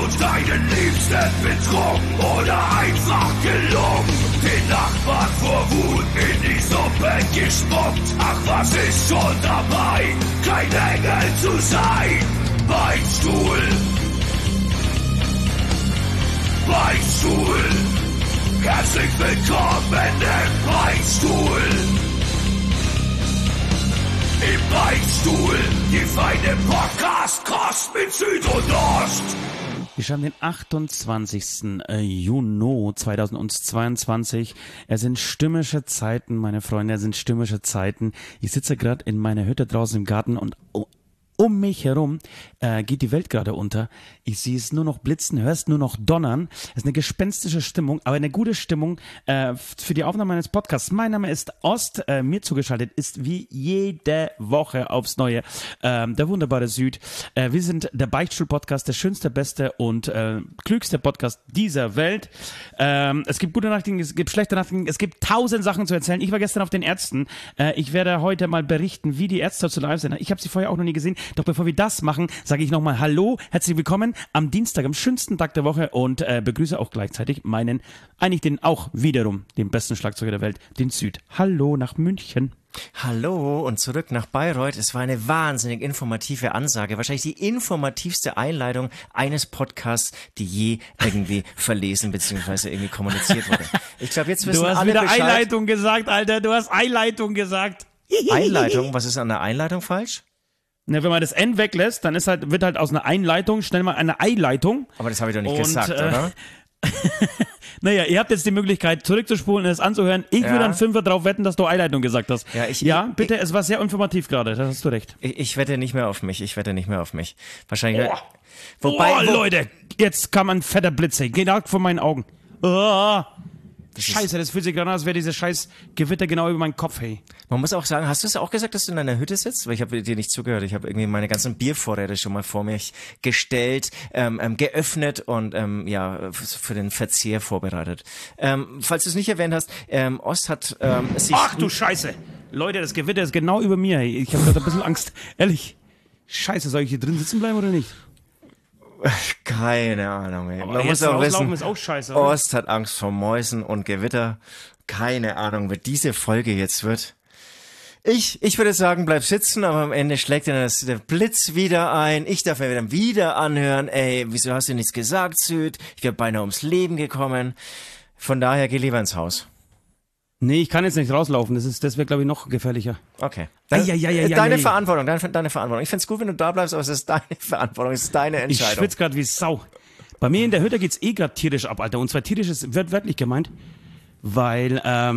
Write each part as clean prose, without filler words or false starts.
und deinen Liebsten betrogen oder einfach gelungen. Den Nachbarn vor Wut in die Suppe gespuckt. Ach, was ist schon dabei, kein Engel zu sein? Beichtstuhl, Beichtstuhl, herzlich willkommen im Beichtstuhl. Im Beichtstuhl, die feine Podcast-Kost mit Süd und Ost. Wir schreiben den 28. Juni 2022. Es sind stürmische Zeiten, meine Freunde, es sind stürmische Zeiten. Ich sitze gerade in meiner Hütte draußen im Garten und um mich herum geht die Welt gerade unter. Ich sehe es nur noch blitzen, höre es nur noch donnern. Es ist eine gespenstische Stimmung, aber eine gute Stimmung für die Aufnahme meines Podcasts. Mein Name ist Ost, mir zugeschaltet ist wie jede Woche aufs Neue der wunderbare Süd. Wir sind der Beichtstuhl-Podcast, der schönste, beste und klügste Podcast dieser Welt. Es gibt gute Nachrichten, es gibt schlechte Nachrichten, es gibt 1000 Sachen zu erzählen. Ich war gestern auf den Ärzten. Ich werde heute mal berichten, wie die Ärzte zu live sind. Ich habe sie vorher auch noch nie gesehen. Doch bevor wir das machen, sage ich nochmal Hallo, herzlich willkommen am Dienstag, am schönsten Tag der Woche und begrüße auch gleichzeitig den besten Schlagzeuger der Welt, den Süd. Hallo nach München. Hallo und zurück nach Bayreuth. Es war eine wahnsinnig informative Ansage. Wahrscheinlich die informativste Einleitung eines Podcasts, die je irgendwie verlesen bzw. irgendwie kommuniziert wurde. Ich glaube, jetzt wissen alle Bescheid. Du hast wieder Einleitung gesagt, Alter. Du hast Einleitung gesagt. Einleitung? Was ist an der Einleitung falsch? Na, wenn man das N weglässt, dann wird halt aus einer Einleitung schnell mal eine Eileitung. Aber das habe ich doch nicht gesagt, oder? Naja, ihr habt jetzt die Möglichkeit, zurückzuspulen und es anzuhören. Ich würde einen Fünfer drauf wetten, dass du Eileitung gesagt hast. Bitte, es war sehr informativ gerade, da hast du recht. Ich wette nicht mehr auf mich, Wahrscheinlich. Wobei, Leute, jetzt kam ein fetter Blitz, genau vor meinen Augen. Oh. Scheiße, das fühlt sich gerade an, als wäre dieses scheiß Gewitter genau über meinen Kopf, hey. Man muss auch sagen, hast du es auch gesagt, dass du in deiner Hütte sitzt? Weil ich habe dir nicht zugehört. Ich habe irgendwie meine ganzen Biervorräte schon mal vor mich gestellt, geöffnet und für den Verzehr vorbereitet. Falls du es nicht erwähnt hast, Ost hat sich... Ach du Scheiße! Leute, das Gewitter ist genau über mir, hey. Ich habe gerade ein bisschen Angst. Ehrlich. Scheiße, soll ich hier drin sitzen bleiben oder nicht? Keine Ahnung, ey. Man muss auch wissen, ist auch scheiße, oder? Ost hat Angst vor Mäusen und Gewitter. Keine Ahnung, wie diese Folge jetzt wird. Ich würde sagen, bleib sitzen, aber am Ende schlägt dann der Blitz wieder ein. Ich darf mir wieder anhören, ey, wieso hast du nichts gesagt, Süd? Ich wäre beinahe ums Leben gekommen. Von daher, geh lieber ins Haus. Nee, ich kann jetzt nicht rauslaufen. Das wäre, glaube ich, noch gefährlicher. Okay. Deine Verantwortung. Ich find's gut, wenn du da bleibst, aber es ist deine Verantwortung, es ist deine Entscheidung. Ich schwitze gerade wie Sau. Bei mir in der Hütte geht's gerade tierisch ab, Alter. Und zwar tierisch ist wörtlich gemeint, weil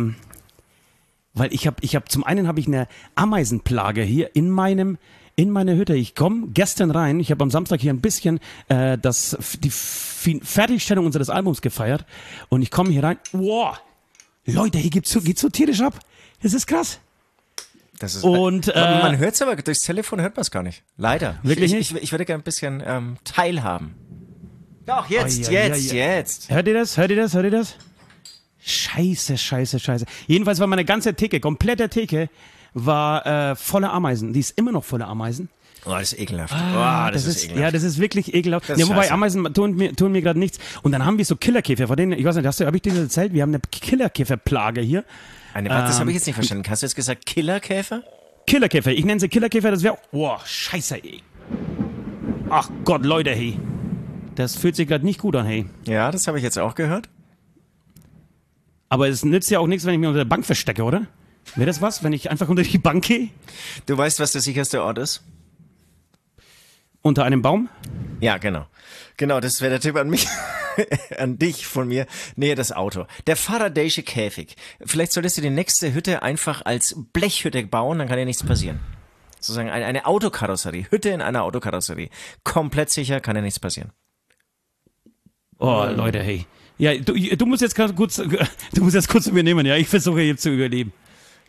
ich habe zum einen habe ich eine Ameisenplage hier in meiner Hütte. Ich komme gestern rein. Ich habe am Samstag hier ein bisschen die Fertigstellung unseres Albums gefeiert und ich komme hier rein. Wow. Leute, hier geht so tierisch ab. Das ist krass. Das ist, und man hört es aber, durchs Telefon hört man es gar nicht. Leider. Wirklich nicht? Ich würde gerne ein bisschen teilhaben. Doch, jetzt. Hört ihr das? Scheiße. Jedenfalls war meine ganze Theke, komplette Theke, war voller Ameisen. Die ist immer noch voller Ameisen. Oh, das ist ekelhaft. Das ist ekelhaft. Ja, das ist wirklich ekelhaft. Ja, wobei Ameisen tun mir gerade nichts. Und dann haben wir so Killerkäfer, von denen, ich weiß nicht, habe ich dir das erzählt? Wir haben eine Killerkäferplage hier. Das habe ich jetzt nicht verstanden. Hast du jetzt gesagt Killerkäfer? Killerkäfer. Ich nenne sie Killerkäfer, das wäre... Oh, scheiße, ey. Ach Gott, Leute, hey. Das fühlt sich gerade nicht gut an, hey. Ja, das habe ich jetzt auch gehört. Aber es nützt ja auch nichts, wenn ich mich unter der Bank verstecke, oder? Wäre das was, wenn ich einfach unter die Bank gehe? Du weißt, was der sicherste Ort ist? Unter einem Baum? Ja, genau. Genau, das wäre der Tipp an mich, an dich von mir. Nee, das Auto. Der Faraday'sche Käfig. Vielleicht solltest du die nächste Hütte einfach als Blechhütte bauen, dann kann dir nichts passieren. Sozusagen eine Autokarosserie. Hütte in einer Autokarosserie. Komplett sicher, kann dir nichts passieren. Oh, Leute, hey. Ja, du musst jetzt kurz zu mir nehmen, ja. Ich versuche jetzt zu überleben.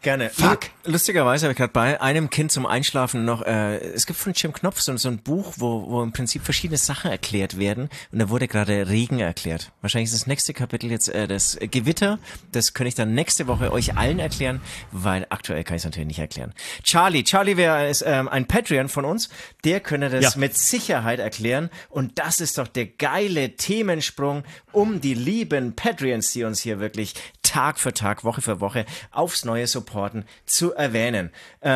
Gerne. Fuck. Lustigerweise habe ich gerade bei einem Kind zum Einschlafen noch, es gibt von Jim Knopf so ein Buch, wo im Prinzip verschiedene Sachen erklärt werden und da wurde gerade Regen erklärt. Wahrscheinlich ist das nächste Kapitel jetzt das Gewitter. Das könnte ich dann nächste Woche euch allen erklären, weil aktuell kann ich es natürlich nicht erklären. Charlie wäre ein Patreon von uns, der könne das mit Sicherheit erklären und das ist doch der geile Themensprung, um die lieben Patreons, die uns hier wirklich Tag für Tag, Woche für Woche aufs Neue supporten, zu erwähnen.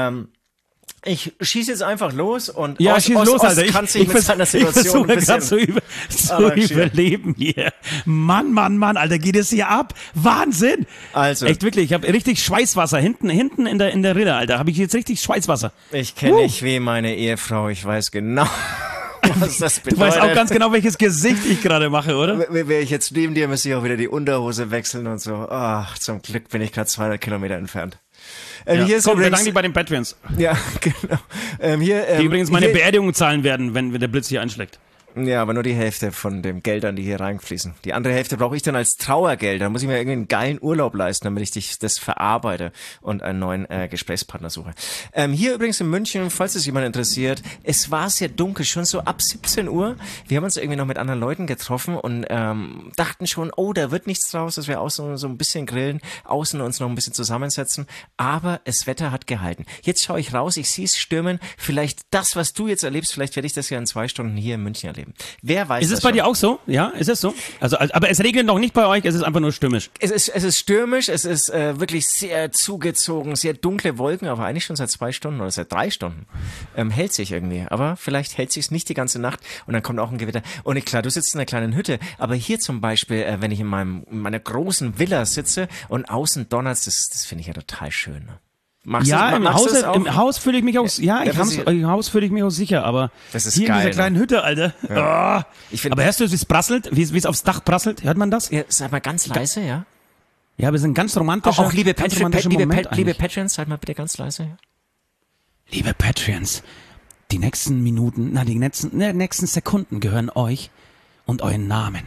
Ich schieße jetzt einfach los und schieß los, Alter. Kann sich mit seiner Situation ich versuche gerade zu überleben hier. Mann, Alter, geht es hier ab? Wahnsinn! Also. Echt wirklich, ich habe richtig Schweißwasser hinten in der Rinne, Alter. Habe ich jetzt richtig Schweißwasser. Ich kenne nicht wie meine Ehefrau, ich weiß genau, was das bedeutet. Du weißt auch ganz genau, welches Gesicht ich gerade mache, oder? Wäre ich jetzt neben dir, müsste ich auch wieder die Unterhose wechseln und so. Ach, zum Glück bin ich gerade 200 Kilometer entfernt. Hier ist bedanke dich bei den Patreons. Ja, genau. Die übrigens meine Beerdigung zahlen werden, wenn der Blitz hier einschlägt. Ja, aber nur die Hälfte von den Geldern, die hier reinfließen. Die andere Hälfte brauche ich dann als Trauergeld. Da muss ich mir irgendwie einen geilen Urlaub leisten, damit ich das verarbeite und einen neuen Gesprächspartner suche. Hier übrigens in München, falls es jemand interessiert, es war sehr dunkel, schon so ab 17 Uhr. Wir haben uns irgendwie noch mit anderen Leuten getroffen und dachten schon, da wird nichts draus, dass wir außen so ein bisschen grillen, außen uns noch ein bisschen zusammensetzen. Aber das Wetter hat gehalten. Jetzt schaue ich raus, ich sehe es stürmen. Vielleicht das, was du jetzt erlebst, vielleicht werde ich das ja in 2 Stunden hier in München erleben. Wer weiß. Ist es bei dir auch so? Ja, ist es so? Also, aber es regnet noch nicht bei euch, es ist einfach nur stürmisch. Es ist stürmisch, es ist wirklich sehr zugezogen, sehr dunkle Wolken, aber eigentlich schon seit 2 Stunden oder seit 3 Stunden. Hält sich irgendwie, aber vielleicht hält sich's nicht die ganze Nacht und dann kommt auch ein Gewitter. Und klar, du sitzt in einer kleinen Hütte, aber hier zum Beispiel, wenn ich in meiner großen Villa sitze und außen donnert's, das finde ich ja total schön. Ne? Im Haus fühle ich mich auch, im Haus fühle ich mich auch sicher, aber das ist hier geil, in dieser kleinen Hütte, Alter. Ja. Oh. Aber hörst du, wie es prasselt, wie es aufs Dach prasselt? Hört man das? Ja, sag mal ganz leise, ja. Ja, wir sind ganz romantischer. Auch liebe Patreons, seid mal bitte ganz leise. Ja? Liebe Patreons, die nächsten Minuten, die nächsten Sekunden gehören euch und euren Namen.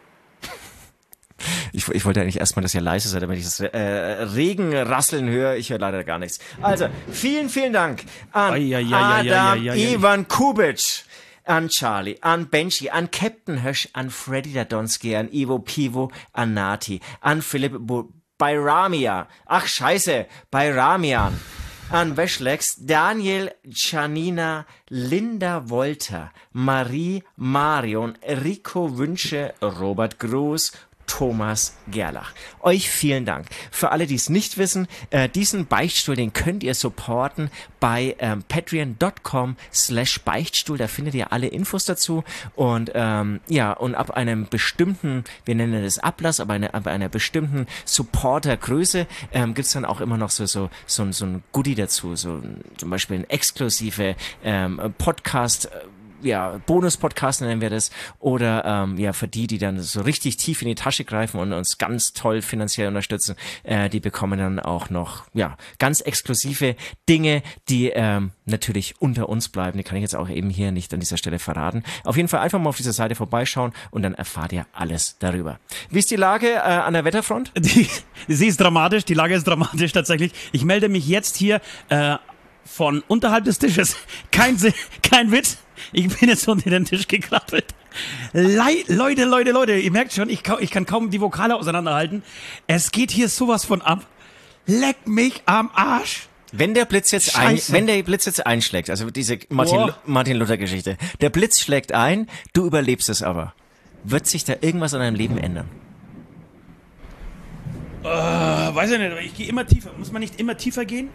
Ich wollte eigentlich erstmal, dass ihr leise seid, damit ich das Regenrasseln höre. Ich höre leider gar nichts. Also, vielen, vielen Dank an Adam, Ivan Kubic, an Charlie, an Benji, an Captain Hösch, an Freddy Dadonski, an Ivo Pivo, an Nati, an Philipp Bayramian, Bayramian, an Weschlex, Daniel, Janina, Linda Wolter, Marie Marion, Rico Wünsche, Robert Groß, Thomas Gerlach. Euch vielen Dank. Für alle, die es nicht wissen, diesen Beichtstuhl, den könnt ihr supporten bei patreon.com/Beichtstuhl. Da findet ihr alle Infos dazu. Und und ab einem bestimmten, wir nennen das Ablass, aber ab einer bestimmten Supportergröße gibt's dann auch immer noch so ein Goodie dazu. So zum Beispiel ein exklusive Podcast, Bonus-Podcast nennen wir das, oder für die dann so richtig tief in die Tasche greifen und uns ganz toll finanziell unterstützen, die bekommen dann auch noch ganz exklusive Dinge, die natürlich unter uns bleiben. Die kann ich jetzt auch eben hier nicht an dieser Stelle verraten. Auf jeden Fall einfach mal auf dieser Seite vorbeischauen und dann erfahrt ihr alles darüber. Wie ist die Lage an der Wetterfront? Sie ist dramatisch, die Lage ist dramatisch tatsächlich. Ich melde mich jetzt hier von unterhalb des Tisches. Kein Witz. Ich bin jetzt unter den Tisch gekrabbelt. Leute, ihr merkt schon, ich kann kaum die Vokale auseinanderhalten. Es geht hier sowas von ab. Leck mich am Arsch. Wenn der Blitz jetzt einschlägt, also diese Martin Luther Geschichte, der Blitz schlägt ein, du überlebst es aber. Wird sich da irgendwas an deinem Leben ändern? Weiß ich nicht, ich gehe immer tiefer. Muss man nicht immer tiefer gehen?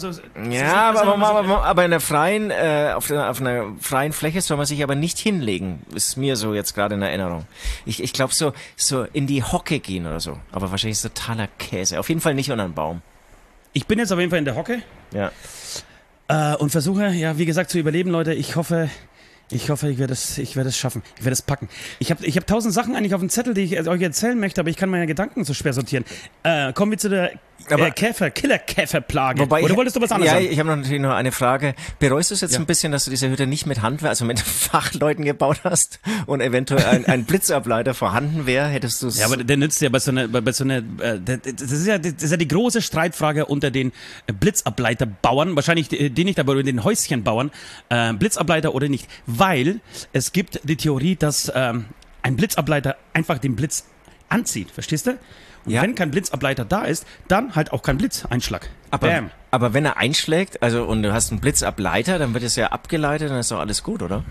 Aber in der freien, auf einer freien Fläche soll man sich aber nicht hinlegen. Ist mir so jetzt gerade in Erinnerung. Ich glaube so in die Hocke gehen oder so. Aber wahrscheinlich ist totaler Käse. Auf jeden Fall nicht unter einen Baum. Ich bin jetzt auf jeden Fall in der Hocke. Ja. Und versuche, wie gesagt, zu überleben, Leute. Ich hoffe, ich werde es schaffen. Ich werde es packen. Ich hab 1000 Sachen eigentlich auf dem Zettel, die ich euch erzählen möchte, aber ich kann meine Gedanken so schwer sortieren. Kommen wir zu der Killerkäferplage. Wobei Oder wolltest du was anderes sagen? sagen? Ich habe natürlich noch eine Frage. Bereust du es jetzt ein bisschen, dass du diese Hütte nicht mit Handwerk, also mit Fachleuten gebaut hast und eventuell ein Blitzableiter vorhanden wäre? Hättest du es... Ja, aber der nützt ja das ist ja die große Streitfrage unter den Blitzableiterbauern, wahrscheinlich die nicht, aber den Häuschenbauern, Blitzableiter oder nicht, weil es gibt die Theorie, dass ein Blitzableiter einfach den Blitz anzieht, verstehst du? Und wenn kein Blitzableiter da ist, dann halt auch kein Blitzeinschlag. Aber wenn er einschlägt, also und du hast einen Blitzableiter, dann wird es ja abgeleitet, dann ist doch alles gut, oder?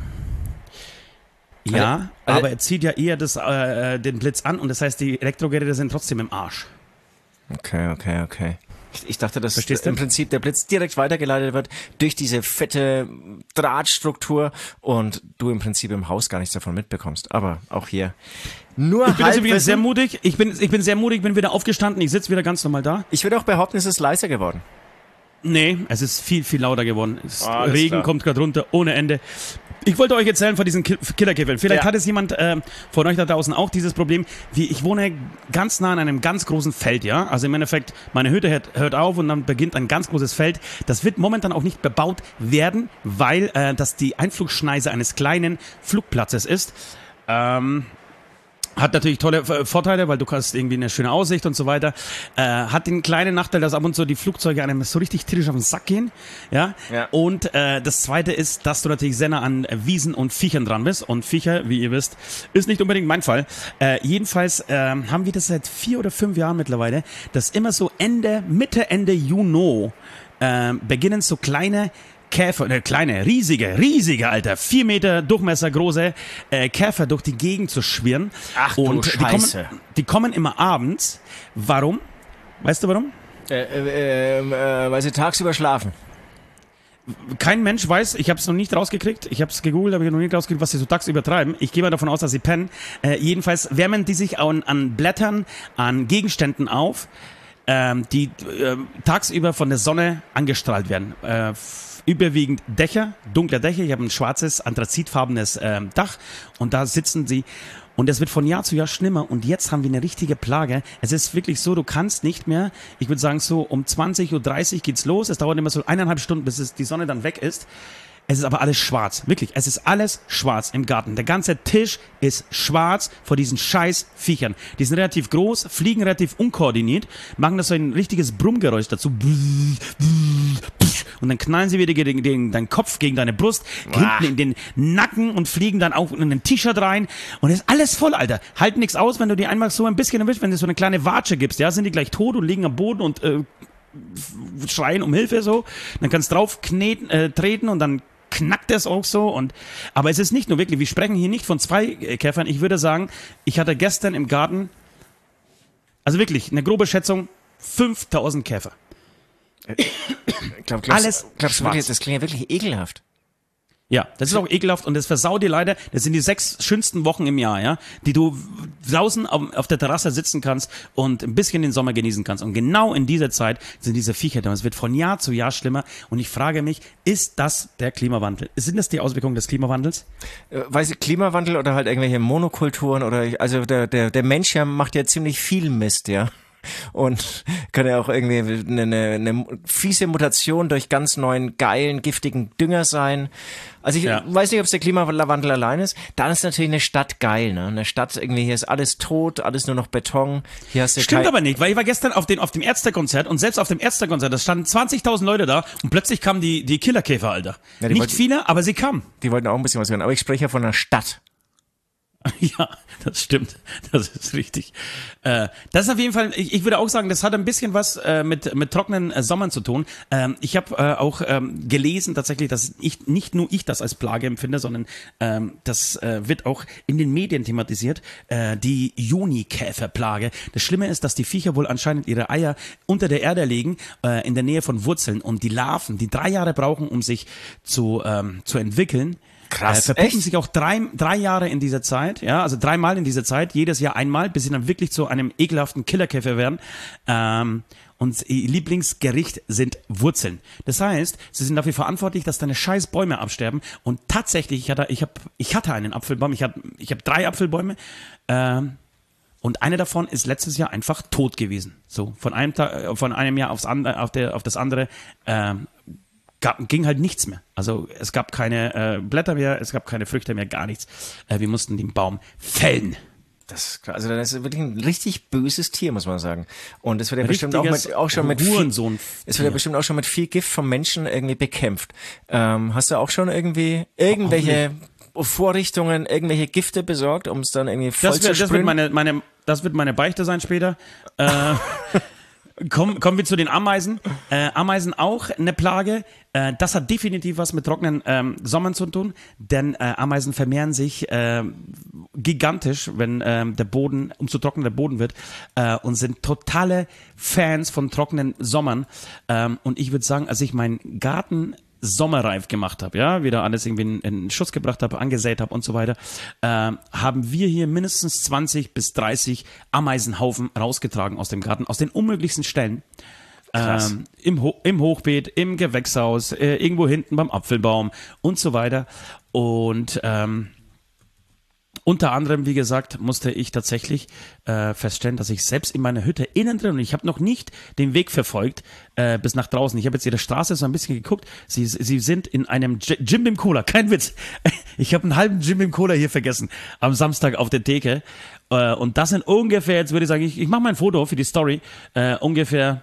Ja, aber er zieht ja eher den Blitz an und das heißt, die Elektrogeräte sind trotzdem im Arsch. Okay. Ich dachte, dass Verstehst du? im Prinzip der Blitz direkt weitergeleitet wird durch diese fette Drahtstruktur und du im Prinzip im Haus gar nichts davon mitbekommst. Aber auch hier nur Ich bin jetzt übrigens sehr mutig. Ich bin sehr mutig, bin wieder aufgestanden. Ich sitze wieder ganz normal da. Ich würde auch behaupten, es ist leiser geworden. Nee, es ist viel, viel lauter geworden. Alles Regen klar. kommt gerade runter, ohne Ende. Ich wollte euch erzählen von diesen Killerkäfern. Vielleicht hat es jemand von euch da draußen auch dieses Problem. Ich wohne ganz nah an einem ganz großen Feld, ja. Also im Endeffekt, meine Hütte hört auf und dann beginnt ein ganz großes Feld. Das wird momentan auch nicht bebaut werden, weil das die Einflugschneise eines kleinen Flugplatzes ist. Hat natürlich tolle Vorteile, weil du hast irgendwie eine schöne Aussicht und so weiter. Hat den kleinen Nachteil, dass ab und zu die Flugzeuge einem so richtig tierisch auf den Sack gehen. Ja. Und das Zweite ist, dass du natürlich sehr nah an Wiesen und Viechern dran bist. Und Viecher, wie ihr wisst, ist nicht unbedingt mein Fall. Jedenfalls haben wir das seit 4 oder 5 Jahren mittlerweile, dass immer so Mitte Juni beginnen so kleine Käfer, riesige, Alter, 4 Meter Durchmesser große Käfer durch die Gegend zu schwirren. Ach du und Scheiße. Die kommen immer abends. Warum? Weißt du warum? Weil sie tagsüber schlafen. Kein Mensch weiß, ich habe es noch nicht rausgekriegt, ich habe es gegoogelt, aber ich habe noch nicht rausgekriegt, was sie so tagsüber treiben. Ich gehe mal davon aus, dass sie pennen. Jedenfalls wärmen die sich an Blättern, an Gegenständen auf, die tagsüber von der Sonne angestrahlt werden. Überwiegend Dächer, dunkle Dächer. Ich habe ein schwarzes, anthrazitfarbenes Dach und da sitzen sie. Und es wird von Jahr zu Jahr schlimmer und jetzt haben wir eine richtige Plage. Es ist wirklich so, du kannst nicht mehr, ich würde sagen so um 20:30 Uhr geht's los. Es dauert immer so 1,5 Stunden, bis die Sonne dann weg ist. Es ist aber alles schwarz, wirklich. Es ist alles schwarz im Garten. Der ganze Tisch ist schwarz vor diesen scheiß Viechern. Die sind relativ groß, fliegen relativ unkoordiniert, machen das so ein richtiges Brummgeräusch dazu. Und dann knallen sie wieder gegen deinen Kopf, gegen deine Brust, hinten in den Nacken und fliegen dann auch in ein T-Shirt rein. Und es ist alles voll, Alter. Halten nichts aus, wenn du die einmal so ein bisschen erwischt, wenn du so eine kleine Watsche gibst, ja, sind die gleich tot und liegen am Boden und schreien um Hilfe so. Dann kannst du drauf treten und dann knackt es auch so. Aber es ist nicht nur wirklich, wir sprechen hier nicht von 2 Käfern. Ich würde sagen, ich hatte gestern im Garten, also wirklich, eine grobe Schätzung, 5000 Käfer. Alles glaubst du schwarz. wirklich, das klingt ja wirklich ekelhaft. Ja, das ist auch ekelhaft und das versaut dir leider, das sind die 6 schönsten Wochen im Jahr, ja, die du draußen auf der Terrasse sitzen kannst und ein bisschen den Sommer genießen kannst. Und genau in dieser Zeit sind diese Viecher da. Es wird von Jahr zu Jahr schlimmer und ich frage mich, ist das der Klimawandel? Sind das die Auswirkungen des Klimawandels? Weiß ich, Klimawandel oder halt irgendwelche Monokulturen also der Mensch ja macht ja ziemlich viel Mist, ja. Und kann ja auch irgendwie eine fiese Mutation durch ganz neuen, geilen, giftigen Dünger sein. Also ich weiß nicht, ob es der Klimawandel allein ist. Dann ist natürlich eine Stadt geil, ne? Eine Stadt irgendwie, hier ist alles tot, alles nur noch Beton. Hier hast du Stimmt aber nicht, weil ich war gestern auf dem Ärztekonzert und selbst auf dem Ärztekonzert, da standen 20.000 Leute da und plötzlich kamen die Killerkäfer, Alter. Ja, nicht viele, aber sie kamen. Die wollten auch ein bisschen was hören. Aber ich spreche ja von einer Stadt. Ja, das stimmt. Das ist richtig. Das ist auf jeden Fall, ich würde auch sagen, das hat ein bisschen was mit trockenen Sommern zu tun. Ich habe auch gelesen tatsächlich, dass nicht nur ich das als Plage empfinde, sondern das wird auch in den Medien thematisiert, die Junikäferplage. Das Schlimme ist, dass die Viecher wohl anscheinend ihre Eier unter der Erde legen, in der Nähe von Wurzeln und die Larven, die 3 Jahre brauchen, um sich zu entwickeln. Krass, verpuppen echt? sich auch 3 Jahre in dieser Zeit, ja, also 3-mal in dieser Zeit, jedes Jahr einmal, bis sie dann wirklich zu einem ekelhaften Killerkäfer werden. Und ihr Lieblingsgericht sind Wurzeln. Das heißt, sie sind dafür verantwortlich, dass deine scheiß Bäume absterben. Und tatsächlich, ich hatte einen Apfelbaum, ich hab 3 Apfelbäume, Und eine davon ist letztes Jahr einfach tot gewesen. So, von einem Jahr auf das andere ging halt nichts mehr. Also es gab keine Blätter mehr, es gab keine Früchte mehr, gar nichts. Wir mussten den Baum fällen. Das ist wirklich ein richtig böses Tier, muss man sagen. Und es wird ja bestimmt auch schon mit viel Gift vom Menschen irgendwie bekämpft. Hast du auch schon irgendwie irgendwelche Vorrichtungen, irgendwelche Gifte besorgt, um es dann irgendwie voll zu sprühen? Das wird meine Beichte sein später. Kommen wir zu den Ameisen. Ameisen auch eine Plage. Das hat definitiv was mit trockenen Sommern zu tun, denn Ameisen vermehren sich gigantisch, wenn der Boden, umso trockener der Boden wird, und sind totale Fans von trockenen Sommern. Und ich würde sagen, als ich meinen Garten sommerreif gemacht habe, ja, wieder alles irgendwie in Schuss gebracht habe, angesät habe und so weiter, haben wir hier mindestens 20 bis 30 Ameisenhaufen rausgetragen aus dem Garten, aus den unmöglichsten Stellen. Im Hochbeet, im Gewächshaus, irgendwo hinten beim Apfelbaum und so weiter. Und unter anderem, wie gesagt, musste ich tatsächlich feststellen, dass ich selbst in meiner Hütte innen drin, und ich habe noch nicht den Weg verfolgt bis nach draußen. Ich habe jetzt ihre Straße so ein bisschen geguckt. Sie sind in einem Jim Beam Cola, kein Witz. Ich habe einen halben Jim Beam Cola hier vergessen am Samstag auf der Theke. Und das sind ungefähr, jetzt würde ich sagen, ich mache mal ein Foto für die Story, ungefähr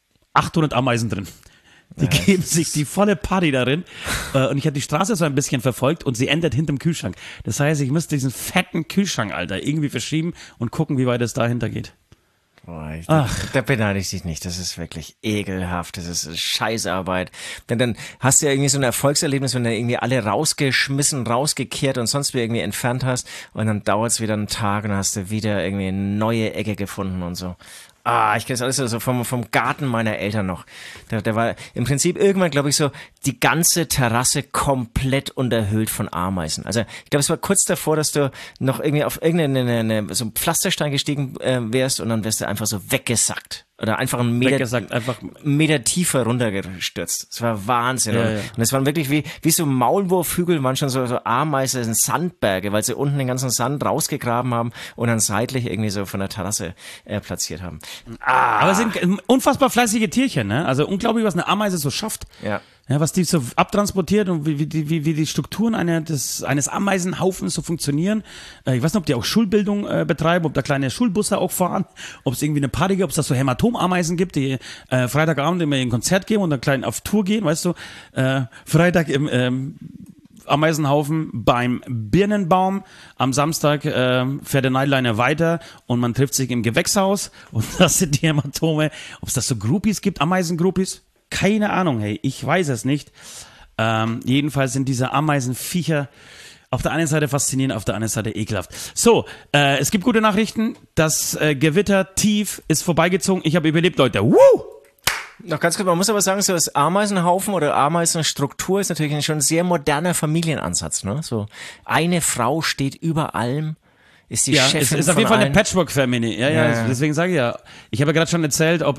800 Ameisen drin. Die geben sich die volle Party darin. Und ich habe die Straße so ein bisschen verfolgt und sie endet hinterm Kühlschrank. Das heißt, ich müsste diesen fetten Kühlschrank, Alter, irgendwie verschieben und gucken, wie weit es dahinter geht. Boah, da beneide ich dich nicht. Das ist wirklich ekelhaft. Das ist Scheißarbeit. Denn dann hast du ja irgendwie so ein Erfolgserlebnis, wenn du irgendwie alle rausgeschmissen, rausgekehrt und sonst wie irgendwie entfernt hast. Und dann dauert es wieder einen Tag und dann hast du wieder irgendwie eine neue Ecke gefunden und so. Ich kenne das alles so vom Garten meiner Eltern noch. Der war im Prinzip irgendwann, glaube ich, so die ganze Terrasse komplett unterhöhlt von Ameisen. Also ich glaube, es war kurz davor, dass du noch irgendwie auf irgendeine so einen Pflasterstein gestiegen wärst und dann wärst du einfach so weggesackt. Oder einfach einen Meter tiefer runtergestürzt. Das war Wahnsinn. Ja. Und es waren wirklich wie so Maulwurfhügel, waren schon so Ameisen, Sandberge, weil sie unten den ganzen Sand rausgegraben haben und dann seitlich irgendwie so von der Terrasse platziert haben. Aber es sind unfassbar fleißige Tierchen, ne? Also unglaublich, was eine Ameise so schafft. Ja, was die so abtransportiert und wie die Strukturen eines Ameisenhaufens so funktionieren. Ich weiß nicht, ob die auch Schulbildung betreiben, ob da kleine Schulbusse auch fahren, ob es irgendwie eine Party gibt, ob es da so Hämatomameisen gibt, die Freitagabend immer in ein Konzert gehen und dann klein auf Tour gehen, weißt du. Freitag im Ameisenhaufen beim Birnenbaum. Am Samstag fährt der Nightliner weiter und man trifft sich im Gewächshaus und das sind die Hämatome. Ob es da so Groupies gibt, Ameisengroupies? Keine Ahnung, hey, ich weiß es nicht. Jedenfalls sind diese Ameisenviecher auf der einen Seite faszinierend, auf der anderen Seite ekelhaft. So, es gibt gute Nachrichten. Das Gewitter tief ist vorbeigezogen. Ich habe überlebt, Leute. Woo! Noch ganz kurz, man muss aber sagen, so das Ameisenhaufen oder Ameisenstruktur ist natürlich schon ein sehr moderner Familienansatz, ne? So, eine Frau steht über allem. Ist die Chefin ist auf jeden Fall allen. Eine Patchwork-Family. Ja, deswegen sage ich ja. Ich habe ja gerade schon erzählt, ob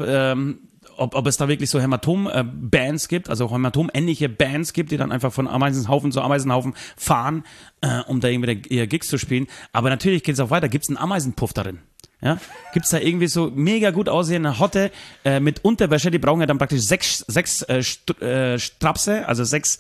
es da wirklich so Hämatom-Bands gibt, also Hämatom-ähnliche Bands gibt, die dann einfach von Ameisenhaufen zu Ameisenhaufen fahren, um da irgendwie ihre Gigs zu spielen. Aber natürlich geht es auch weiter. Gibt es einen Ameisenpuff darin? Ja? Gibt es da irgendwie so mega gut aussehende Hotte mit Unterwäsche? Die brauchen ja dann praktisch sechs Strapse, also 6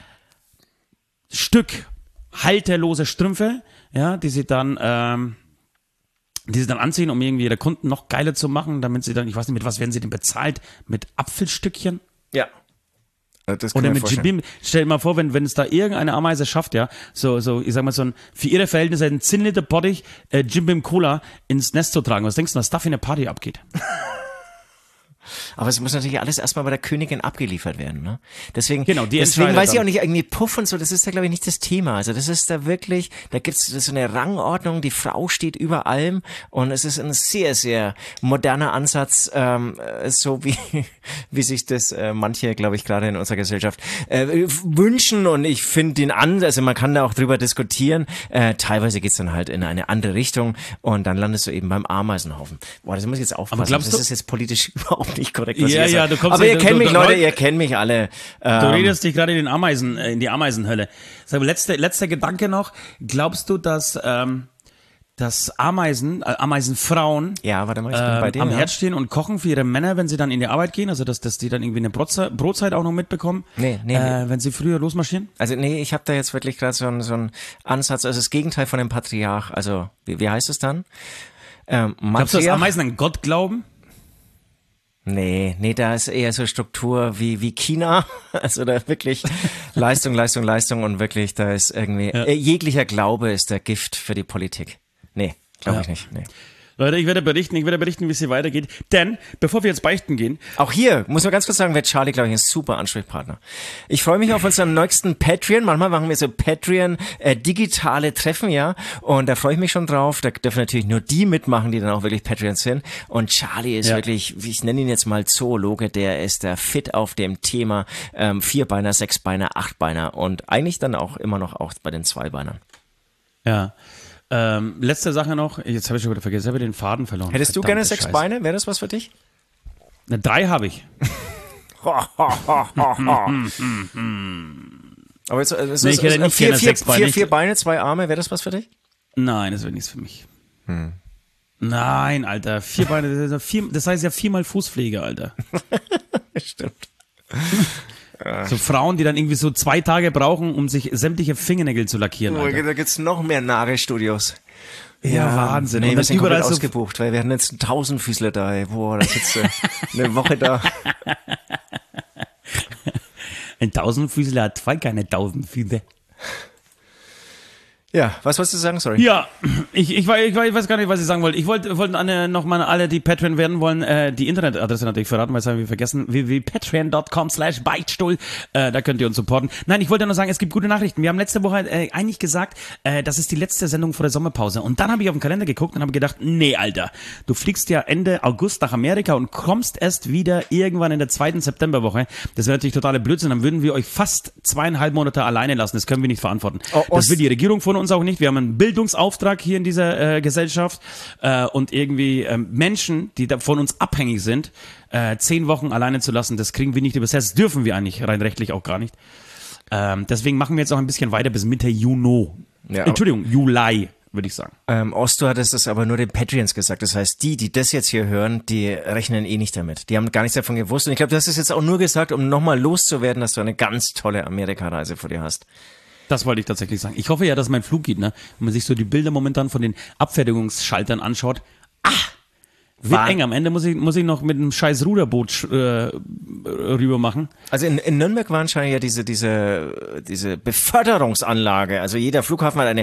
Stück halterlose Strümpfe, ja, die sie dann anziehen, um irgendwie ihre Kunden noch geiler zu machen, damit sie dann, ich weiß nicht, mit was werden sie denn bezahlt? Mit Apfelstückchen? Ja. Das oder mit Jibim. Stell dir mal vor, wenn es da irgendeine Ameise schafft, ja, so, ich sag mal, für ihre Verhältnisse einen 10 Liter Bottich Jim Beam Cola ins Nest zu tragen. Was denkst du, was da für eine Party abgeht? Aber es muss natürlich alles erstmal bei der Königin abgeliefert werden, ne? Deswegen die weiß ich auch nicht, irgendwie Puff und so, das ist da, glaube ich, nicht das Thema. Also das ist da wirklich, da gibt's so eine Rangordnung, die Frau steht über allem und es ist ein sehr, sehr moderner Ansatz, so wie sich das manche, glaube ich, gerade in unserer Gesellschaft wünschen und ich finde den also man kann da auch drüber diskutieren. Teilweise geht's dann halt in eine andere Richtung und dann landest du eben beim Ameisenhaufen. Boah, das muss ich jetzt aufpassen. Das ist jetzt politisch überhaupt nicht korrekt, was ich sage. Aber ihr kennt mich, Leute, ihr kennt mich alle. Du redest dich gerade in die Ameisenhölle. Letzter Gedanke noch. Glaubst du, dass dass Ameisenfrauen Ja, warte mal, ich bin bei dir. am ja. Herd stehen und kochen für ihre Männer, wenn sie dann in die Arbeit gehen, also dass die dann irgendwie eine Brotzeit auch noch mitbekommen, Nee. wenn sie früher losmarschieren? Also nee, ich habe da jetzt wirklich gerade so einen Ansatz, also das Gegenteil von dem Patriarch, also wie heißt es dann? Glaubst du, dass Matriarch? Ameisen an Gott glauben? Nee, da ist eher so Struktur wie China, also da wirklich Leistung und wirklich, da ist irgendwie, jeglicher Glaube ist der Gift für die Politik. Nee, glaube ich nicht, nee. Leute, ich werde berichten, wie es hier weitergeht. Denn, bevor wir jetzt beichten gehen, Auch hier, muss man ganz kurz sagen, wird Charlie, glaube ich, ein super Ansprechpartner. Ich freue mich auf unseren nächsten Patreon. Manchmal machen wir so Patreon-digitale Treffen, ja. Und da freue ich mich schon drauf. Da dürfen natürlich nur die mitmachen, die dann auch wirklich Patreons sind. Und Charlie ist wirklich, ich nenne ihn jetzt mal Zoologe, der ist der fit auf dem Thema Vierbeiner, Sechsbeiner, Achtbeiner und eigentlich dann auch immer noch auch bei den Zweibeinern. ja, letzte Sache noch, jetzt habe ich schon wieder vergessen, ich habe den Faden verloren. Hättest du gerne Verdammte 6 Scheiße. Beine? Wäre das was für dich? 3 habe ich. Aber jetzt, es Nee, ich hätte nicht gerne 6 Beine. vier Beine, 2 Arme, wäre das was für dich? Nein, das wäre nichts für mich. Nein, Alter, 4 Beine, das heißt ja 4-mal Fußpflege, Alter. Stimmt. So Frauen, die dann irgendwie so 2 Tage brauchen, um sich sämtliche Fingernägel zu lackieren, Oh, Alter. da gibt's noch mehr Nagelstudios. Ja, Wahnsinn. Nee, Und wir dann sind überall komplett so- ausgebucht, weil wir hatten jetzt einen 1000-Füßler da. Ey. Boah, da sitzt du eine Woche da. Ein 1000-Füßler hat 2 keine 1000 Füße. Ja, was wolltest du sagen? Sorry. Ja, ich weiß gar nicht, was ich sagen wollte. Ich wollte nochmal alle, die Patreon werden wollen, die Internetadresse natürlich verraten, weil das haben wir vergessen. www.patreon.com/beichtstuhl. Da könnt ihr uns supporten. Nein, ich wollte nur sagen, es gibt gute Nachrichten. Wir haben letzte Woche eigentlich gesagt, das ist die letzte Sendung vor der Sommerpause. Und dann habe ich auf den Kalender geguckt und habe gedacht, nee, Alter, du fliegst ja Ende August nach Amerika und kommst erst wieder irgendwann in der 2. Septemberwoche. Das wäre natürlich totale Blödsinn. Dann würden wir euch fast 2,5 Monate alleine lassen. Das können wir nicht verantworten. Das will die Regierung von uns auch nicht. Wir haben einen Bildungsauftrag hier in dieser Gesellschaft und irgendwie Menschen, die da von uns abhängig sind, 10 Wochen alleine zu lassen, das kriegen wir nicht übersetzt. Das dürfen wir eigentlich rein rechtlich auch gar nicht. Deswegen machen wir jetzt auch ein bisschen weiter bis Mitte Juni. Ja, Entschuldigung, Juli, würde ich sagen. Osto hat es aber nur den Patreons gesagt. Das heißt, die das jetzt hier hören, die rechnen eh nicht damit. Die haben gar nichts davon gewusst. Und ich glaube, du hast es jetzt auch nur gesagt, um nochmal loszuwerden, dass du eine ganz tolle Amerika-Reise vor dir hast. Das wollte ich tatsächlich sagen. Ich hoffe ja, dass mein Flug geht, ne? Wenn man sich so die Bilder momentan von den Abfertigungsschaltern anschaut. Wird eng. Am Ende muss ich noch mit einem scheiß Ruderboot rüber machen. Also in Nürnberg war anscheinend ja diese Beförderungsanlage. Also jeder Flughafen hat eine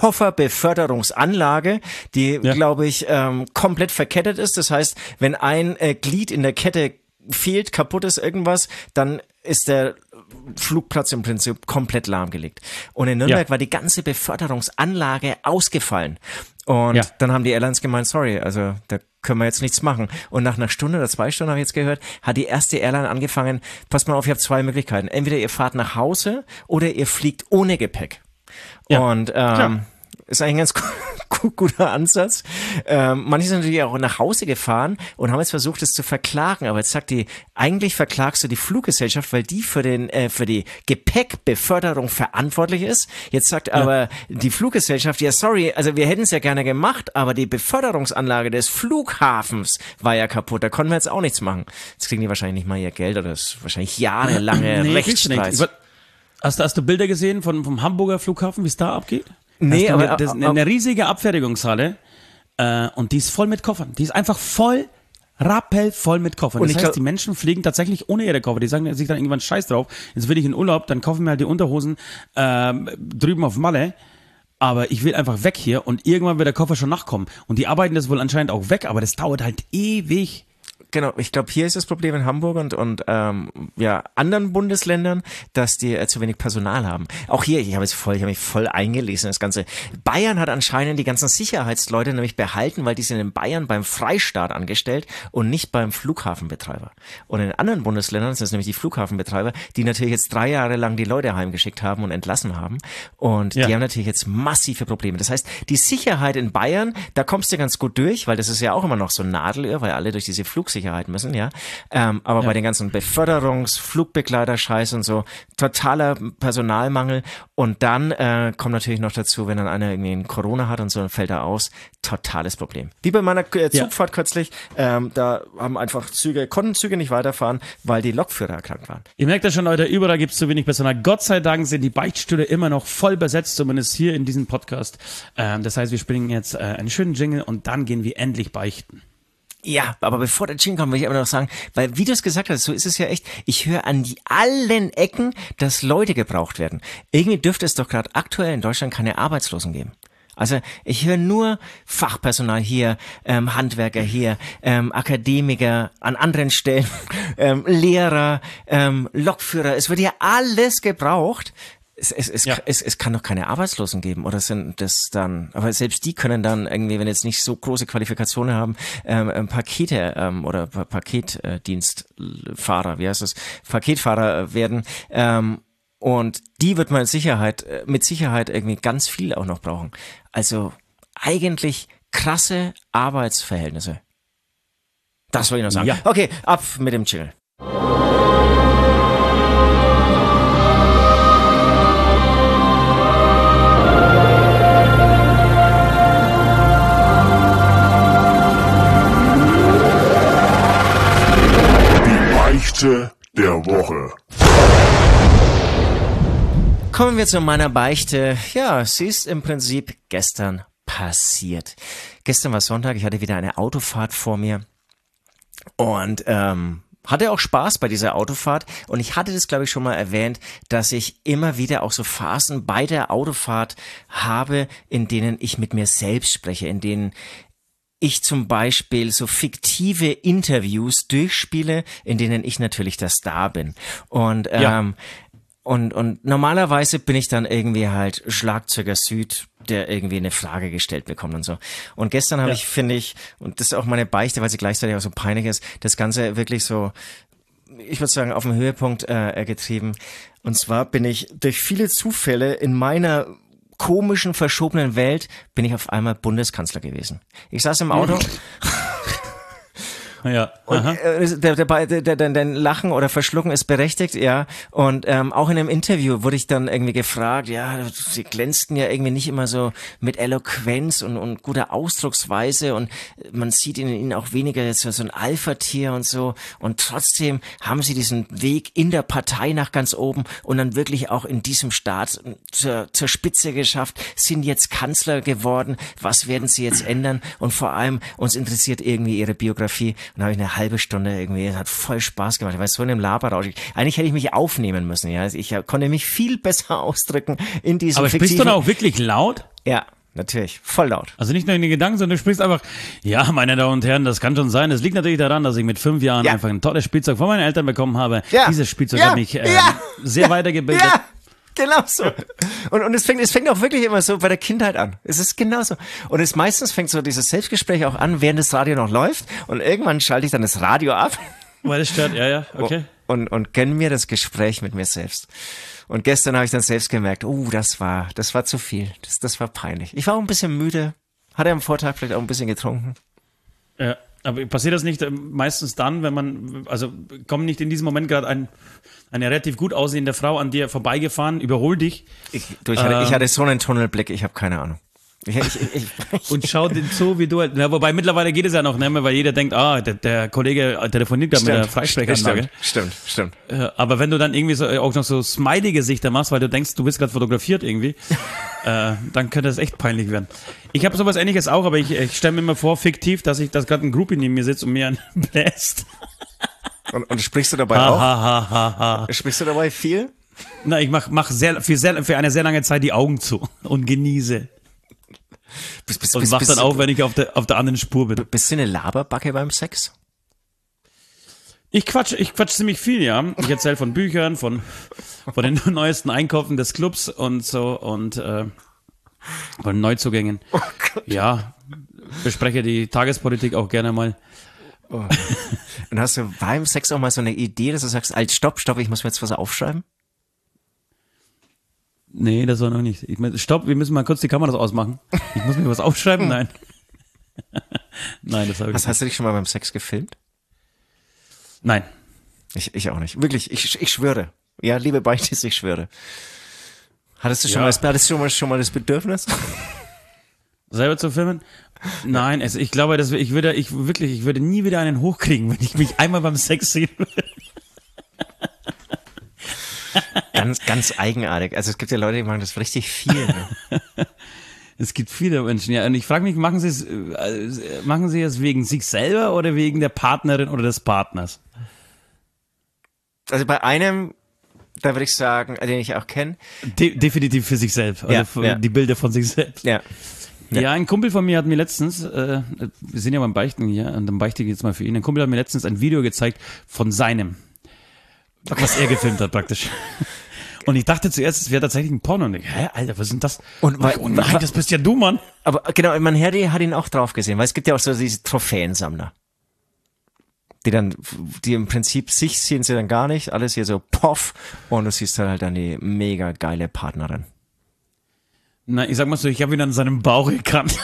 Kofferbeförderungsanlage, die, glaube ich, komplett verkettet ist. Das heißt, wenn ein Glied in der Kette fehlt, kaputt ist, irgendwas, dann ist der Flugplatz im Prinzip komplett lahmgelegt. Und in Nürnberg war die ganze Beförderungsanlage ausgefallen. Und dann haben die Airlines gemeint, sorry, also da können wir jetzt nichts machen. Und nach einer Stunde oder 2 Stunden, habe ich jetzt gehört, hat die erste Airline angefangen, passt mal auf, ihr habt 2 Möglichkeiten. Entweder ihr fahrt nach Hause oder ihr fliegt ohne Gepäck. Ja. Und ist eigentlich ein ganz guter Ansatz. Manche sind natürlich auch nach Hause gefahren und haben jetzt versucht, es zu verklagen. Aber jetzt sagt die, eigentlich verklagst du die Fluggesellschaft, weil die für die Gepäckbeförderung verantwortlich ist. Jetzt sagt aber die Fluggesellschaft, ja sorry, also wir hätten es ja gerne gemacht, aber die Beförderungsanlage des Flughafens war ja kaputt. Da konnten wir jetzt auch nichts machen. Jetzt kriegen die wahrscheinlich nicht mal ihr Geld oder das ist wahrscheinlich jahrelange Rechtsstreit. Hast du Bilder gesehen vom Hamburger Flughafen, wie es da abgeht? Nee, das ist eine riesige Abfertigungshalle und die ist voll mit Koffern. Die ist einfach voll, rappelvoll mit Koffern. Und Das ich heißt, glaub- die Menschen fliegen tatsächlich ohne ihre Koffer. Die sagen sich dann irgendwann Scheiß drauf. Jetzt will ich in Urlaub, dann kaufen wir halt die Unterhosen drüben auf Malle. Aber ich will einfach weg hier und irgendwann wird der Koffer schon nachkommen. Und die arbeiten das wohl anscheinend auch weg, aber das dauert halt ewig. Genau, ich glaube, hier ist das Problem in Hamburg und anderen Bundesländern, dass die zu wenig Personal haben. Auch hier, ich habe mich voll eingelesen, das Ganze. Bayern hat anscheinend die ganzen Sicherheitsleute nämlich behalten, weil die sind in Bayern beim Freistaat angestellt und nicht beim Flughafenbetreiber. Und in anderen Bundesländern sind es nämlich die Flughafenbetreiber, die natürlich jetzt 3 Jahre lang die Leute heimgeschickt haben und entlassen haben. Und die haben natürlich jetzt massive Probleme. Das heißt, die Sicherheit in Bayern, da kommst du ganz gut durch, weil das ist ja auch immer noch so ein Nadelöhr, weil alle durch diese Flugsicherheit Sicherheit müssen, ja. Aber bei den ganzen Flugbegleiter-Scheiß und so, totaler Personalmangel. Und dann kommt natürlich noch dazu, wenn dann einer irgendwie einen Corona hat und so, dann fällt er aus. Totales Problem. Wie bei meiner Zugfahrt kürzlich, da haben einfach konnten Züge nicht weiterfahren, weil die Lokführer erkrankt waren. Ihr merkt ja schon, Leute, überall gibt es zu wenig Personal. Gott sei Dank sind die Beichtstühle immer noch voll besetzt, zumindest hier in diesem Podcast. Das heißt, wir springen jetzt einen schönen Jingle und dann gehen wir endlich beichten. Ja, aber bevor der Jingle kommt, will ich aber noch sagen, weil wie du es gesagt hast, so ist es ja echt, ich höre an allen Ecken, dass Leute gebraucht werden. Irgendwie dürfte es doch gerade aktuell in Deutschland keine Arbeitslosen geben. Also ich höre nur Fachpersonal hier, Handwerker hier, Akademiker an anderen Stellen, Lehrer, Lokführer. Es wird ja alles gebraucht. Es kann doch keine Arbeitslosen geben, oder sind das dann, aber selbst die können dann irgendwie, wenn jetzt nicht so große Qualifikationen haben, Pakete oder Paketdienstfahrer, Paketfahrer werden, und die wird man mit Sicherheit irgendwie ganz viel auch noch brauchen. Also eigentlich krasse Arbeitsverhältnisse. Das wollte ich noch sagen. Ja. Okay, ab mit dem Chill. Die Beichte der Woche. Kommen wir zu meiner Beichte. Ja, sie ist im Prinzip gestern passiert. Gestern war Sonntag, ich hatte wieder eine Autofahrt vor mir und hatte auch Spaß bei dieser Autofahrt. Und ich hatte das, glaube ich, schon mal erwähnt, dass ich immer wieder auch so Phasen bei der Autofahrt habe, in denen ich mit mir selbst spreche, in denen ich zum Beispiel so fiktive Interviews durchspiele, in denen ich natürlich der Star bin. Und Und normalerweise bin ich dann irgendwie halt Schlagzeuger Süd, der irgendwie eine Frage gestellt bekommt und so. Und gestern habe ich, finde ich, und das ist auch meine Beichte, weil sie gleichzeitig auch so peinlich ist, das Ganze wirklich so, ich würde sagen, auf den Höhepunkt getrieben. Und zwar bin ich durch viele Zufälle in meiner komischen, verschobenen Welt, bin ich auf einmal Bundeskanzler gewesen. Ich saß im Auto. Ja. Und dein Lachen oder Verschlucken ist berechtigt, ja. Und auch in einem Interview wurde ich dann irgendwie gefragt, ja, sie glänzten ja irgendwie nicht immer so mit Eloquenz und guter Ausdrucksweise und man sieht in ihnen auch weniger jetzt so ein Alpha-Tier und so. Und trotzdem haben sie diesen Weg in der Partei nach ganz oben und dann wirklich auch in diesem Staat zur Spitze geschafft, sind jetzt Kanzler geworden. Was werden sie jetzt ändern? Und vor allem uns interessiert irgendwie ihre Biografie. Und da habe ich eine halbe Stunde irgendwie, es hat voll Spaß gemacht. Ich war so in einem Laberrausch. Eigentlich hätte ich mich aufnehmen müssen, ja. Ich konnte mich viel besser ausdrücken in diesem Aber sprichst du da auch wirklich laut? Ja, natürlich. Voll laut. Also nicht nur in den Gedanken, sondern du sprichst einfach, ja, meine Damen und Herren, das kann schon sein. Es liegt natürlich daran, dass ich mit 5 Jahren einfach ein tolles Spielzeug von meinen Eltern bekommen habe. Ja. Dieses Spielzeug hat mich sehr weitergebildet. Ja. Genau so. Und es fängt auch wirklich immer so bei der Kindheit an. Es ist genauso. Und meistens fängt so dieses Selbstgespräch auch an, während das Radio noch läuft. Und irgendwann schalte ich dann das Radio ab. Weil es stört, ja, okay. Und gönn mir das Gespräch mit mir selbst. Und gestern habe ich dann selbst gemerkt, das war zu viel. Das war peinlich. Ich war auch ein bisschen müde. Hatte am Vortag vielleicht auch ein bisschen getrunken. Ja. Aber passiert das nicht meistens dann, wenn man, also kommt nicht in diesem Moment gerade eine relativ gut aussehende Frau an dir vorbeigefahren, überholt dich? Ich hatte so einen Tunnelblick, ich habe keine Ahnung. Und schaut den zu, wie du halt, wobei mittlerweile geht es ja noch nicht mehr, weil jeder denkt, der Kollege telefoniert gerade mit der Freisprechanlage. Stimmt. Aber wenn du dann irgendwie so auch noch so Smiley-Gesichter machst, weil du denkst, du bist gerade fotografiert irgendwie, dann könnte das echt peinlich werden. Ich habe sowas Ähnliches auch, aber ich stelle mir immer vor, fiktiv, dass gerade ein Groupie neben mir sitzt und mir einen bläst. Und sprichst du dabei auch? Sprichst du dabei viel? Na, ich mach für eine sehr lange Zeit die Augen zu und genieße. Und wach dann auf, wenn ich auf der anderen Spur bin. Bist du eine Laberbacke beim Sex? Ich quatsch ziemlich viel, ja. Ich erzähle von Büchern, von den neuesten Einkäufen des Clubs und so und von Neuzugängen. Oh Gott. Ja, bespreche die Tagespolitik auch gerne mal. Oh. Und hast du beim Sex auch mal so eine Idee, dass du sagst, stopp, ich muss mir jetzt was aufschreiben? Nee, das war noch nicht. Stopp, wir müssen mal kurz die Kameras ausmachen. Ich muss mir was aufschreiben? Nein. Nein, das habe ich nicht. Hast du dich schon mal beim Sex gefilmt? Nein. Ich auch nicht. Wirklich, ich schwöre. Ja, liebe Beichtis, ich schwöre. Hattest du schon mal das Bedürfnis? Selber zu filmen? Nein, ich glaube, ich würde nie wieder einen hochkriegen, wenn ich mich einmal beim Sex sehen würde. Ganz eigenartig. Also es gibt ja Leute, die machen das richtig viel. Ne? Es gibt viele Menschen, ja. Und ich frage mich, machen Sie es wegen sich selber oder wegen der Partnerin oder des Partners? Also bei einem, da würde ich sagen, den ich auch kenne. Definitiv für sich selbst. Also die Bilder von sich selbst. Ja. Ja, ein Kumpel von mir hat mir letztens, wir sind ja beim Beichten hier, und dann beichte ich jetzt mal für ihn, ein Kumpel hat mir letztens ein Video gezeigt von seinem, was er gefilmt hat praktisch. Und ich dachte zuerst, es wäre tatsächlich ein Porno. Und ich, Alter, was ist denn das? Und oh nein, das bist ja du, Mann. Aber genau, mein Herr hat ihn auch drauf gesehen, weil es gibt ja auch so diese Trophäensammler. Die im Prinzip sich sehen sie dann gar nicht, alles hier so poff, und du siehst halt dann die mega geile Partnerin. Na, ich sag mal so, ich habe ihn an seinem Bauch erkannt.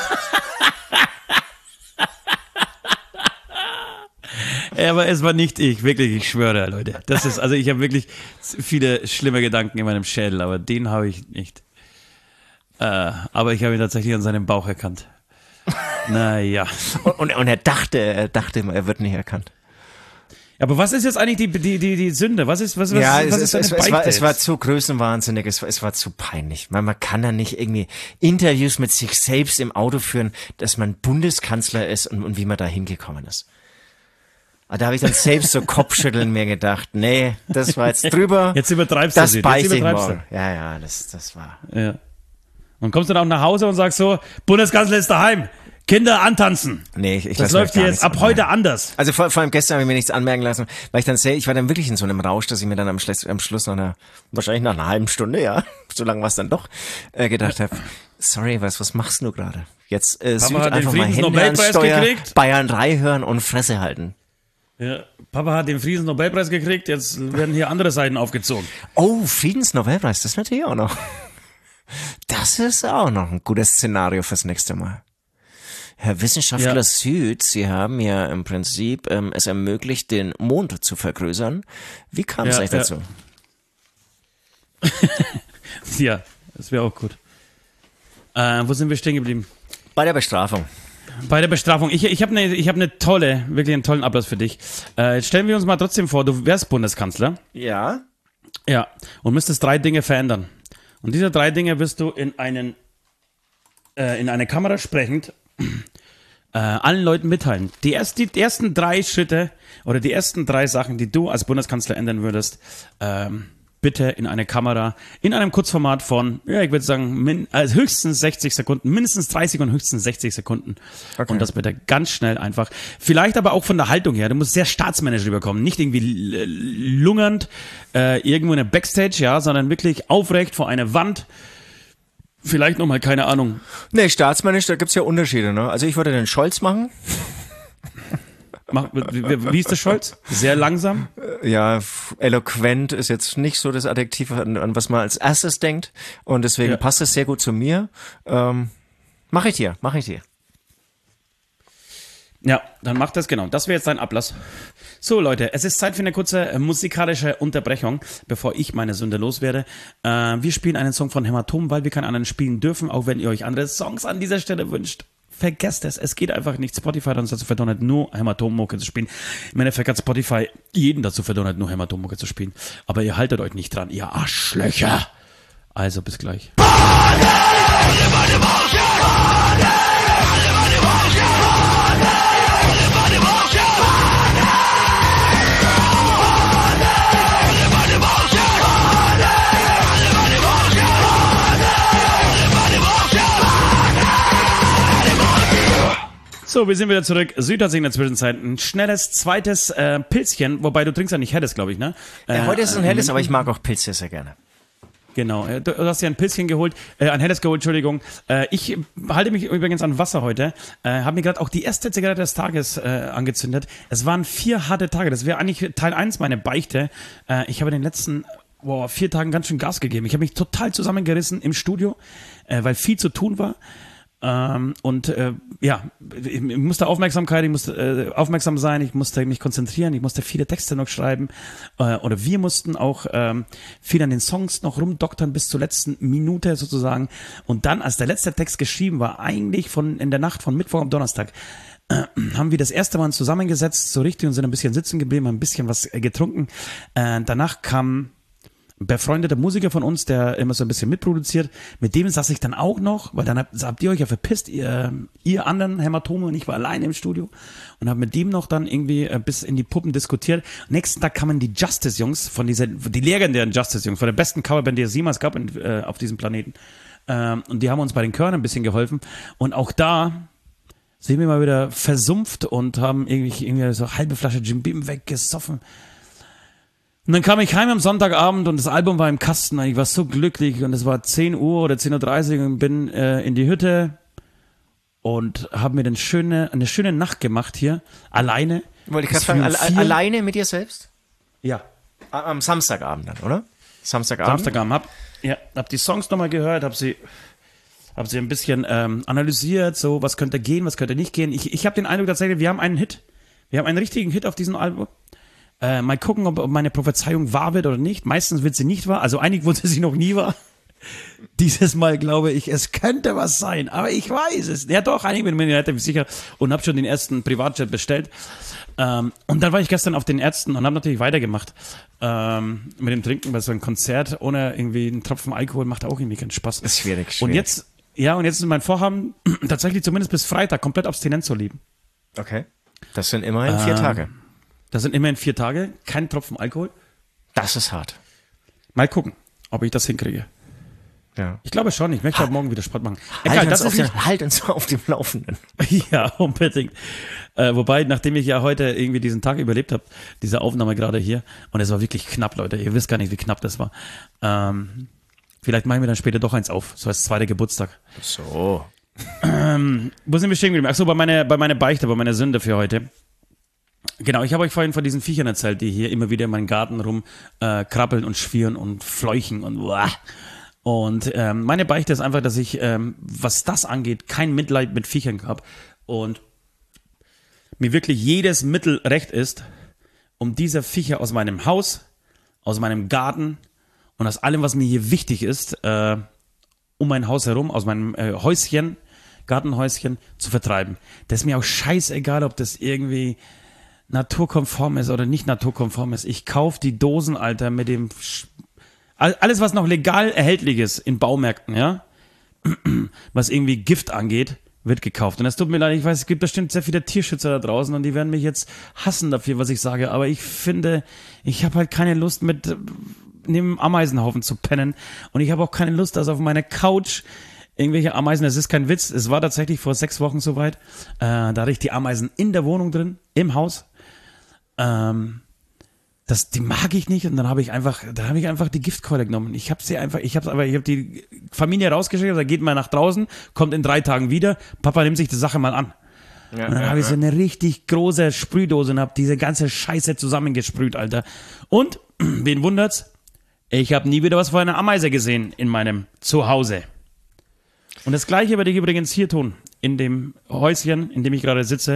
Aber es war nicht ich, wirklich, ich schwöre, Leute. Also ich habe wirklich viele schlimme Gedanken in meinem Schädel, aber den habe ich nicht. Aber ich habe ihn tatsächlich an seinem Bauch erkannt. Naja. Und er dachte, er wird nicht erkannt. Aber was ist jetzt eigentlich die Sünde? Was ist deine Beichte? Es war zu größenwahnsinnig, es war zu peinlich. Man kann da nicht irgendwie Interviews mit sich selbst im Auto führen, dass man Bundeskanzler ist und wie man da hingekommen ist. Aber da habe ich dann selbst so Kopfschütteln mir gedacht, nee, das war jetzt drüber. Jetzt übertreibst du das sie. beichte ich morgen. Ja, das war. Ja. Und kommst du dann auch nach Hause und sagst so, Bundeskanzler ist daheim. Kinder antanzen. Nee, ich das läuft hier jetzt ab heute anders. Also vor allem gestern habe ich mir nichts anmerken lassen, weil ich war dann wirklich in so einem Rausch, dass ich mir dann am Schluss wahrscheinlich nach einer halben Stunde, ja, so lange war es dann doch, gedacht habe, sorry, was machst du gerade? Jetzt Süd einfach mal Hände ans Steuer, gekriegt. Bayern 3 hören und Fresse halten. Ja, Papa hat den Friedensnobelpreis gekriegt, jetzt werden hier andere Seiten aufgezogen. Oh, Friedensnobelpreis, das natürlich auch noch. Das ist auch noch ein gutes Szenario fürs nächste Mal. Herr Wissenschaftler Süd, Sie haben ja im Prinzip es ermöglicht, den Mond zu vergrößern. Wie kam es eigentlich dazu? Ja, das wäre auch gut. Wo sind wir stehen geblieben? Bei der Bestrafung. Bei der Bestrafung. Ich habe wirklich einen tollen Ablass für dich. Jetzt stellen wir uns mal trotzdem vor, du wärst Bundeskanzler. Ja. Ja, und müsstest 3 Dinge verändern. Und diese 3 Dinge wirst du in eine Kamera sprechend allen Leuten mitteilen. Die ersten 3 Schritte oder die ersten 3 Sachen, die du als Bundeskanzler ändern würdest, bitte in eine Kamera, in einem Kurzformat von, ich würde sagen, höchstens 60 Sekunden, mindestens 30 und höchstens 60 Sekunden. Okay. Und das bitte ganz schnell einfach. Vielleicht aber auch von der Haltung her. Du musst sehr staatsmännisch rüberkommen. Nicht irgendwie lungernd, irgendwo in der Backstage, ja, sondern wirklich aufrecht vor einer Wand. Vielleicht nochmal, keine Ahnung. Nee, staatsmännisch, da gibt's ja Unterschiede, ne? Also ich würde den Scholz machen. Wie ist der Scholz? Sehr langsam? Ja, eloquent ist jetzt nicht so das Adjektiv, an was man als erstes denkt. Und deswegen passt es sehr gut zu mir. Mach ich dir. Ja, dann mach das genau. Das wäre jetzt dein Ablass. So, Leute, es ist Zeit für eine kurze musikalische Unterbrechung, bevor ich meine Sünde loswerde. Wir spielen einen Song von Hämatom, weil wir keinen anderen spielen dürfen, auch wenn ihr euch andere Songs an dieser Stelle wünscht. Vergesst es. Es geht einfach nicht. Spotify hat uns dazu verdonnert, nur Hämatom-Mucke zu spielen. Im Endeffekt hat Spotify jeden dazu verdonnert, nur Hämatom-Mucke zu spielen. Aber ihr haltet euch nicht dran, ihr Arschlöcher. Also, bis gleich. So, wir sind wieder zurück. Süd hat sich in der Zwischenzeit ein schnelles zweites Pilzchen, wobei du trinkst ja nicht helles, glaube ich, ne? Ja, heute ist es ein helles, aber ich mag auch Pilze sehr gerne. Genau, du hast ja ein Pilzchen geholt, ein helles geholt, Entschuldigung. Ich halte mich übrigens an Wasser heute, habe mir gerade auch die erste Zigarette des Tages angezündet. Es waren 4 harte Tage, das wäre eigentlich Teil 1 meiner Beichte. Ich habe in den letzten 4 Tagen ganz schön Gas gegeben. Ich habe mich total zusammengerissen im Studio, weil viel zu tun war. Ich musste Aufmerksamkeit, ich musste aufmerksam sein, ich musste mich konzentrieren, ich musste viele Texte noch schreiben oder wir mussten auch viel an den Songs noch rumdoktern bis zur letzten Minute sozusagen. Und dann, als der letzte Text geschrieben war, eigentlich in der Nacht von Mittwoch auf Donnerstag, haben wir das erste Mal zusammengesetzt, so richtig, und sind ein bisschen sitzen geblieben, haben ein bisschen was getrunken. Danach kam ein befreundeter Musiker von uns, der immer so ein bisschen mitproduziert. Mit dem saß ich dann auch noch, weil dann habt ihr euch ja verpisst, ihr anderen Hämatome, und ich war alleine im Studio und habe mit dem noch dann irgendwie bis in die Puppen diskutiert. Nächsten Tag kamen die Justice-Jungs die legendären Justice-Jungs, von der besten Coverband, die es jemals gab auf diesem Planeten. Und die haben uns bei den Chören ein bisschen geholfen. Und auch da sind wir mal wieder versumpft und haben irgendwie so halbe Flasche Jim Beam weggesoffen. Und dann kam ich heim am Sonntagabend und das Album war im Kasten. Ich war so glücklich und es war 10 Uhr oder 10:30 Uhr und bin in die Hütte und habe mir eine schöne Nacht gemacht hier, alleine. Wollte ich gerade fragen, alleine mit dir selbst? Ja. Am Samstagabend dann, oder? Samstagabend, hab die Songs nochmal gehört, hab sie ein bisschen analysiert, so was könnte gehen, was könnte nicht gehen. Ich habe den Eindruck tatsächlich, wir haben einen richtigen Hit auf diesem Album. Mal gucken, ob meine Prophezeiung wahr wird oder nicht. Meistens wird sie nicht wahr. Also einig wurde sie noch nie wahr. Dieses Mal glaube ich, es könnte was sein, aber ich weiß es. Ja doch, einig bin ich mir relativ sicher und habe schon den ersten Privatjet bestellt. Und dann war ich gestern auf den Ärzten und habe natürlich weitergemacht mit dem Trinken, weil so ein Konzert ohne irgendwie einen Tropfen Alkohol macht auch irgendwie keinen Spaß. Das ist schwierig. Und jetzt ist mein Vorhaben, tatsächlich zumindest bis Freitag komplett abstinent zu leben. Okay. Das sind immerhin 4 Tage. Das sind immerhin 4 Tage, kein Tropfen Alkohol. Das ist hart. Mal gucken, ob ich das hinkriege. Ja. Ich glaube schon, ich möchte heute Morgen wieder Sport machen. Halt uns auf dem Laufenden. Ja, unbedingt. Wobei, nachdem ich ja heute irgendwie diesen Tag überlebt habe, diese Aufnahme gerade hier, und es war wirklich knapp, Leute, ihr wisst gar nicht, wie knapp das war. Vielleicht machen wir dann später doch eins auf, so als 2. Geburtstag. So. Wo sind wir stehen geblieben? Achso, bei meiner Beichte, bei meiner Sünde für heute. Genau, ich habe euch vorhin von diesen Viechern erzählt, die hier immer wieder in meinen Garten rum krabbeln und schwirren und fleuchen und uah. Und meine Beichte ist einfach, dass ich, was das angeht, kein Mitleid mit Viechern habe und mir wirklich jedes Mittel recht ist, um diese Viecher aus meinem Haus, aus meinem Garten und aus allem, was mir hier wichtig ist, um mein Haus herum, aus meinem Gartenhäuschen zu vertreiben. Das ist mir auch scheißegal, ob das irgendwie naturkonform ist oder nicht naturkonform ist. Ich kaufe die Dosen, Alter, mit dem alles, was noch legal erhältlich ist in Baumärkten, ja, was irgendwie Gift angeht, wird gekauft. Und es tut mir leid, ich weiß, es gibt bestimmt sehr viele Tierschützer da draußen und die werden mich jetzt hassen dafür, was ich sage, aber ich finde, ich habe halt keine Lust, mit neben Ameisenhaufen zu pennen und ich habe auch keine Lust, dass auf meiner Couch irgendwelche Ameisen, das ist kein Witz, es war tatsächlich vor 6 Wochen soweit, da hatte ich die Ameisen in der Wohnung drin, im Haus, die mag ich nicht und dann habe ich einfach die Giftkeule genommen. Ich habe die Familie rausgeschickt, also geht mal nach draußen, kommt in 3 Tagen wieder, Papa nimmt sich die Sache mal an. Ja, und dann habe ich so eine richtig große Sprühdose und habe diese ganze Scheiße zusammengesprüht, Alter. Und, wen wundert's? Ich habe nie wieder was von einer Ameise gesehen in meinem Zuhause. Und das Gleiche werde ich übrigens hier tun, in dem Häuschen, in dem ich gerade sitze.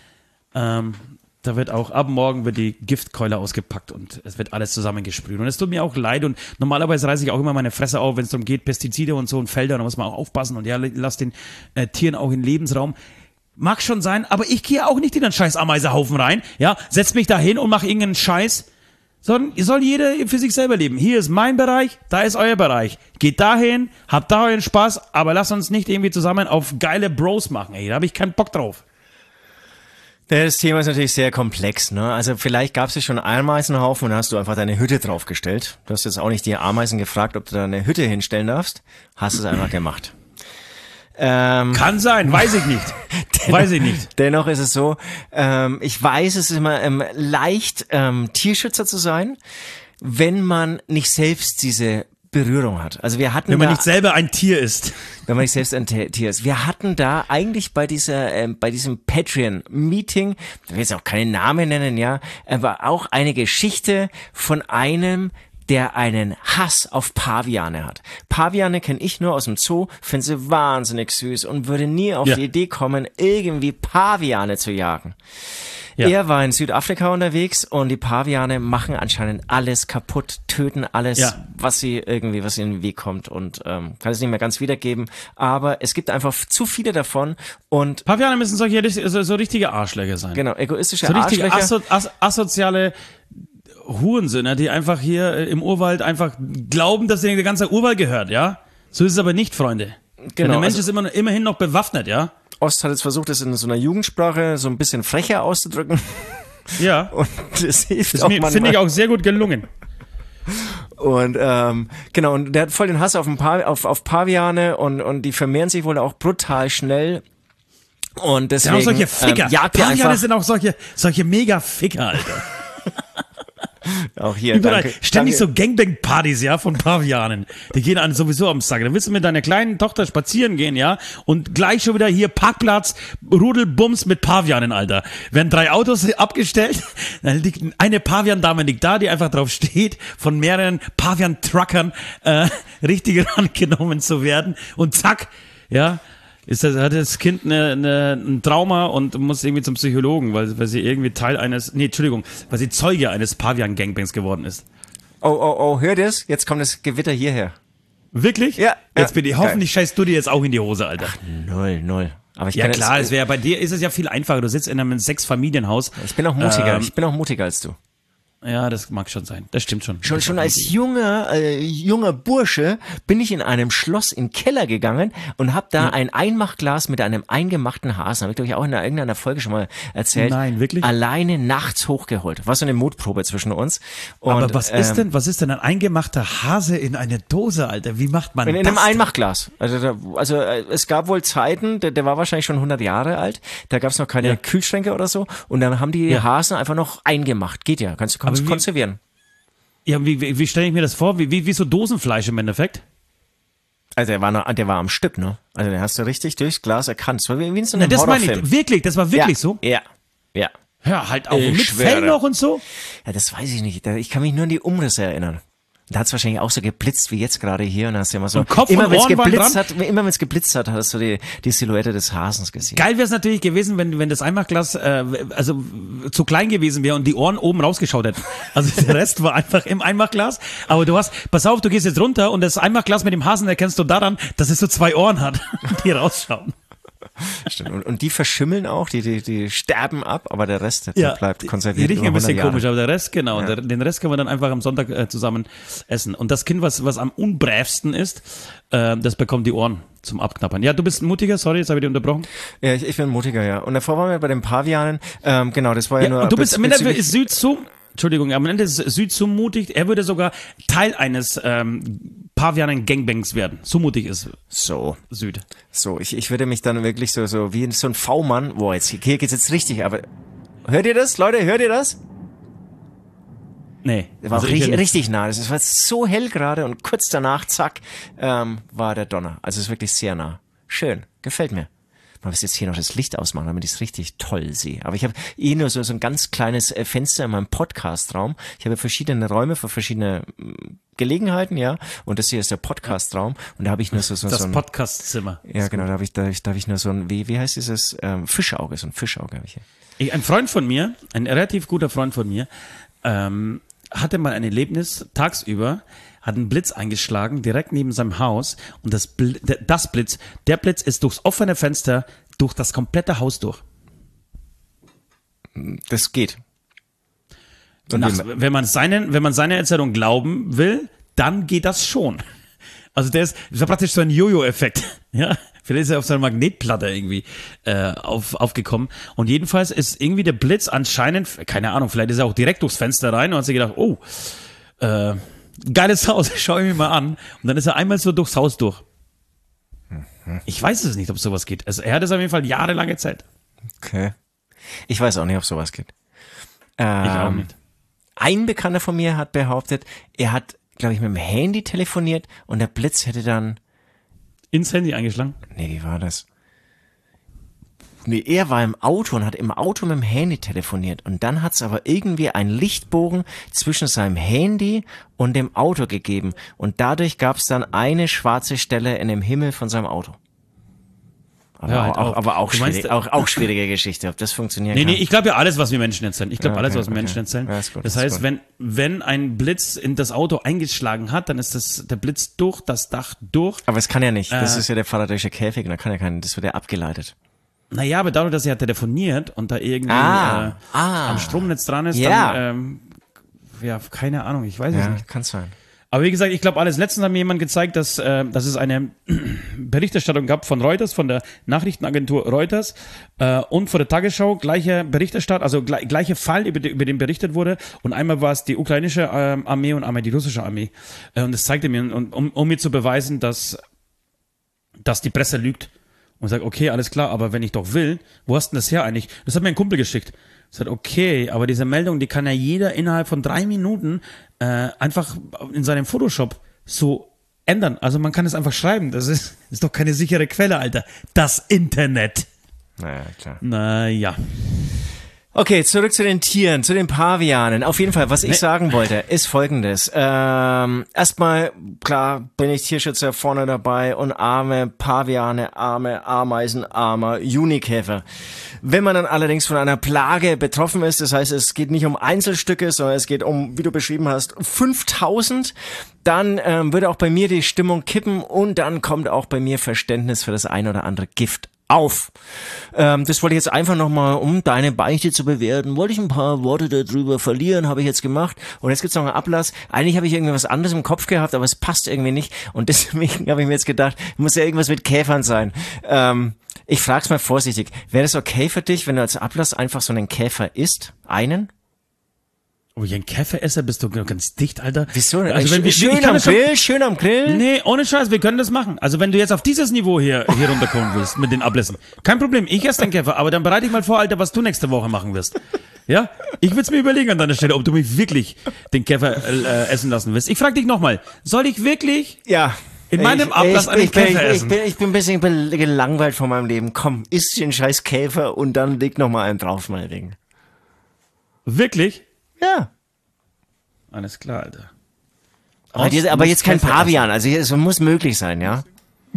Da wird auch, ab morgen wird die Giftkeule ausgepackt und es wird alles zusammengesprüht. Und es tut mir auch leid und normalerweise reiße ich auch immer meine Fresse auf, wenn es darum geht, Pestizide und so und Felder, da muss man auch aufpassen und ja, lass den Tieren auch in Lebensraum. Mag schon sein, aber ich gehe auch nicht in den scheiß Ameisehaufen rein, ja, setz mich da hin und mach irgendeinen Scheiß, sondern soll jeder für sich selber leben. Hier ist mein Bereich, da ist euer Bereich. Geht dahin, habt da euren Spaß, aber lasst uns nicht irgendwie zusammen auf geile Bros machen, ey, da habe ich keinen Bock drauf. Das Thema ist natürlich sehr komplex, ne? Also vielleicht gab es ja schon einen Ameisenhaufen und dann hast du einfach deine Hütte draufgestellt. Du hast jetzt auch nicht die Ameisen gefragt, ob du da eine Hütte hinstellen darfst. Hast es einfach gemacht. Kann sein, weiß ich nicht. Dennoch ist es so, ich weiß, es ist immer leicht, Tierschützer zu sein, wenn man nicht selbst diese Berührung hat. Also wir hatten wenn man nicht selber ein Tier ist. Wenn man nicht selbst ein Tier ist. Wir hatten da eigentlich bei diesem Patreon-Meeting, da will ich jetzt auch keinen Namen nennen, ja, aber auch eine Geschichte von einem der einen Hass auf Paviane hat. Paviane kenne ich nur aus dem Zoo, finde sie wahnsinnig süß und würde nie auf die Idee kommen, irgendwie Paviane zu jagen. Ja. Er war in Südafrika unterwegs und die Paviane machen anscheinend alles kaputt, töten alles, was ihnen in den Weg kommt und kann es nicht mehr ganz wiedergeben. Aber es gibt einfach zu viele davon und Paviane müssen so richtige Arschlöcher sein. Genau, egoistische so richtige Arschlöcher. Asoziale Hurensöhne, die einfach hier im Urwald einfach glauben, dass der ganze Urwald gehört, ja? So ist es aber nicht, Freunde. Genau. Der Mensch ist immerhin noch bewaffnet, ja? Ost hat jetzt versucht, das in so einer Jugendsprache so ein bisschen frecher auszudrücken. Ja. Und das hilft auch manchmal. Finde ich auch sehr gut gelungen. Und genau, und der hat voll den Hass auf Paviane und die vermehren sich wohl auch brutal schnell. Und deswegen sind auch solche Ficker. Paviane sind auch solche Mega-Ficker, Alter. Auch hier, überall. danke. Ständig so Gangbang-Partys, ja, von Pavianen. Die gehen an sowieso am Sack. Dann willst du mit deiner kleinen Tochter spazieren gehen, ja, und gleich schon wieder hier Parkplatz, Rudelbums mit Pavianen, Alter. Werden 3 Autos abgestellt, dann liegt eine Pavian-Dame liegt da, die einfach drauf steht, von mehreren Pavian-Truckern richtig rangenommen zu werden und zack, ja, hat das Kind ein Trauma und muss irgendwie zum Psychologen, weil sie irgendwie weil sie Zeuge eines Pavian-Gangbangs geworden ist. Oh, hör das? Jetzt kommt das Gewitter hierher. Wirklich? Ja. Jetzt bin ich, hoffentlich scheißt du dir jetzt auch in die Hose, Alter. Ach, null. Aber ja klar, bei dir ist es ja viel einfacher. Du sitzt in einem 6-Familienhaus. Ich bin auch mutiger. Ich bin auch mutiger als du. Ja, das mag schon sein. Das stimmt schon. Schon als junger Bursche bin ich in einem Schloss in den Keller gegangen und habe da ein Einmachglas mit einem eingemachten Hasen, habe ich glaube ich auch in irgendeiner Folge schon mal erzählt. Nein, wirklich? Alleine nachts hochgeholt. War so eine Mutprobe zwischen uns. Und, aber was ist denn ein eingemachter Hase in eine Dose, Alter? Wie macht man das? In einem Einmachglas. Also es gab wohl Zeiten, der war wahrscheinlich schon 100 Jahre alt, da gab es noch keine Kühlschränke oder so und dann haben die Hasen einfach noch eingemacht. Geht ja, kannst du konservieren. Ja, wie stelle ich mir das vor? Wie so Dosenfleisch im Endeffekt? Also der war am Stück, ne? Also den hast du richtig durchs Glas erkannt. Das war wie in so einem das Horrorfilm. meine ich, wirklich, das war wirklich so? Ja. Ja, halt auch mit Fell noch und so? Ja, das weiß ich nicht. Ich kann mich nur an die Umrisse erinnern. Da hat es wahrscheinlich auch so geblitzt wie jetzt gerade hier und da hast du immer so, immer wenn es geblitzt hat, hast du die Silhouette des Hasens gesehen. Geil wäre es natürlich gewesen, wenn das Einmachglas also zu klein gewesen wäre und die Ohren oben rausgeschaut hätten. Also der Rest war einfach im Einmachglas, aber pass auf, du gehst jetzt runter und das Einmachglas mit dem Hasen erkennst du daran, dass es so 2 Ohren hat, die rausschauen. Stimmt. Und die verschimmeln auch, die sterben ab, aber der Rest der bleibt konserviert. Die riechen ein bisschen Jahre. komisch, aber der Rest, genau. Ja. Den Rest können wir dann einfach am Sonntag zusammen essen. Und das Kind, was am unbrävsten ist, das bekommt die Ohren zum Abknappern. Ja, du bist mutiger, sorry, jetzt habe ich dich unterbrochen. Ja, ich bin mutiger, ja. Und davor waren wir bei den Pavianen, genau, das war ja nur... Und du bist am Ende ist am Ende ist Süd so mutig, er würde sogar Teil eines Pavianen-Gangbangs werden. So mutig ist Süd. So, ich würde mich dann wirklich so wie so ein V-Mann, hier geht's jetzt richtig, aber hört ihr das, Leute, hört ihr das? Nee. Das war auch richtig nah, das war so hell gerade und kurz danach, zack, war der Donner. Also es ist wirklich sehr nah. Schön, gefällt mir. Man muss jetzt hier noch das Licht ausmachen, damit ich es richtig toll sehe. Aber ich habe nur so ein ganz kleines Fenster in meinem Podcast-Raum. Ich habe verschiedene Räume für verschiedene Gelegenheiten, ja. Und das hier ist der Podcast-Raum. Und da habe ich nur so das ein Podcast-Zimmer. Ja, genau. Da habe ich nur so ein, wie heißt dieses Fischauge? So ein Fischauge habe ich hier. Ein Freund von mir, ein relativ guter Freund von mir, hatte mal ein Erlebnis tagsüber, hat einen Blitz eingeschlagen, direkt neben seinem Haus und der Blitz ist durchs offene Fenster durch das komplette Haus durch. Das geht. Wenn man seiner Erzählung glauben will, dann geht das schon. Also das ist praktisch so ein Jojo-Effekt. Ja, vielleicht ist er auf seiner Magnetplatte irgendwie aufgekommen. Und jedenfalls ist irgendwie der Blitz anscheinend, keine Ahnung, vielleicht ist er auch direkt durchs Fenster rein und hat sich gedacht, geiles Haus, schau ich mir mal an. Und dann ist er einmal so durchs Haus durch. Ich weiß es nicht, ob sowas geht. Also er hat es auf jeden Fall jahrelang erzählt. Okay. Ich weiß auch nicht, ob sowas geht. Ich auch nicht. Ein Bekannter von mir hat behauptet, er hat, glaube ich, mit dem Handy telefoniert und der Blitz hätte dann... Ins Handy eingeschlagen? Nee, wie war das? er war im Auto und hat im Auto mit dem Handy telefoniert. Und dann hat es aber irgendwie einen Lichtbogen zwischen seinem Handy und dem Auto gegeben. Und dadurch gab es dann eine schwarze Stelle in dem Himmel von seinem Auto. Aber auch schwierige Geschichte, ob das funktioniert. Nee, ich glaube ja alles, was wir Menschen erzählen. Ich glaube alles, was wir Menschen erzählen. Ja, ist gut, das heißt, wenn ein Blitz in das Auto eingeschlagen hat, dann ist der Blitz durch das Dach durch. Aber es kann ja nicht. Das ist ja der Faraday'sche Käfig, da kann ja kein, das wird ja abgeleitet. Naja, aber dadurch, dass er telefoniert und da irgendwie am Stromnetz dran ist, dann, keine Ahnung, ich weiß es nicht. Kann sein. Aber wie gesagt, ich glaube alles. Letztens hat mir jemand gezeigt, dass es eine Berichterstattung gab von Reuters, von der Nachrichtenagentur Reuters und von der Tagesschau, gleiche Berichterstattung, also gleiche Fall, über den berichtet wurde. Und einmal war es die ukrainische Armee und einmal die russische Armee. Und das zeigte mir, um mir zu beweisen, dass die Presse lügt. Und sagt, okay, alles klar, aber wenn ich doch will, wo hast denn das her eigentlich? Das hat mir ein Kumpel geschickt. Sagt, okay, aber diese Meldung, die kann ja jeder innerhalb von 3 Minuten einfach in seinem Photoshop so ändern. Also man kann es einfach schreiben. Das ist doch keine sichere Quelle, Alter. Das Internet. Naja, klar. Naja. Okay, zurück zu den Tieren, zu den Pavianen. Auf jeden Fall, was ich sagen wollte, ist Folgendes. Erstmal, klar, bin ich Tierschützer vorne dabei und arme Paviane, arme Ameisen, armer Junikäfer. Wenn man dann allerdings von einer Plage betroffen ist, das heißt, es geht nicht um Einzelstücke, sondern es geht um, wie du beschrieben hast, 5000, dann würde auch bei mir die Stimmung kippen und dann kommt auch bei mir Verständnis für das ein oder andere Gift auf. Das wollte ich jetzt einfach nochmal, um deine Beichte zu bewerten, wollte ich ein paar Worte darüber verlieren, habe ich jetzt gemacht. Und jetzt gibt's noch einen Ablass. Eigentlich habe ich irgendwie was anderes im Kopf gehabt, aber es passt irgendwie nicht. Und deswegen habe ich mir jetzt gedacht, muss ja irgendwas mit Käfern sein. Ich frag's mal vorsichtig. Wäre das okay für dich, wenn du als Ablass einfach so einen Käfer isst? Einen? Oh, ich ein Käferesser, bist du ganz dicht, Alter. Wieso? Also Schön am Grill? Nee, ohne Scheiß, wir können das machen. Also wenn du jetzt auf dieses Niveau hier runterkommen willst mit den Ablässen, kein Problem, ich esse den Käfer, aber dann bereite ich mal vor, Alter, was du nächste Woche machen wirst. Ja? Ich würde es mir überlegen an deiner Stelle, ob du mich wirklich den Käfer essen lassen willst. Ich frage dich nochmal, soll ich wirklich in meinem Ablass einen Käfer essen? Ich bin ein bisschen gelangweilt von meinem Leben. Komm, isst den scheiß Käfer und dann leg noch mal einen drauf, meinetwegen. Wirklich? Ja. Alles klar, Alter. Aber jetzt kein Pavian, also es muss möglich sein, ja?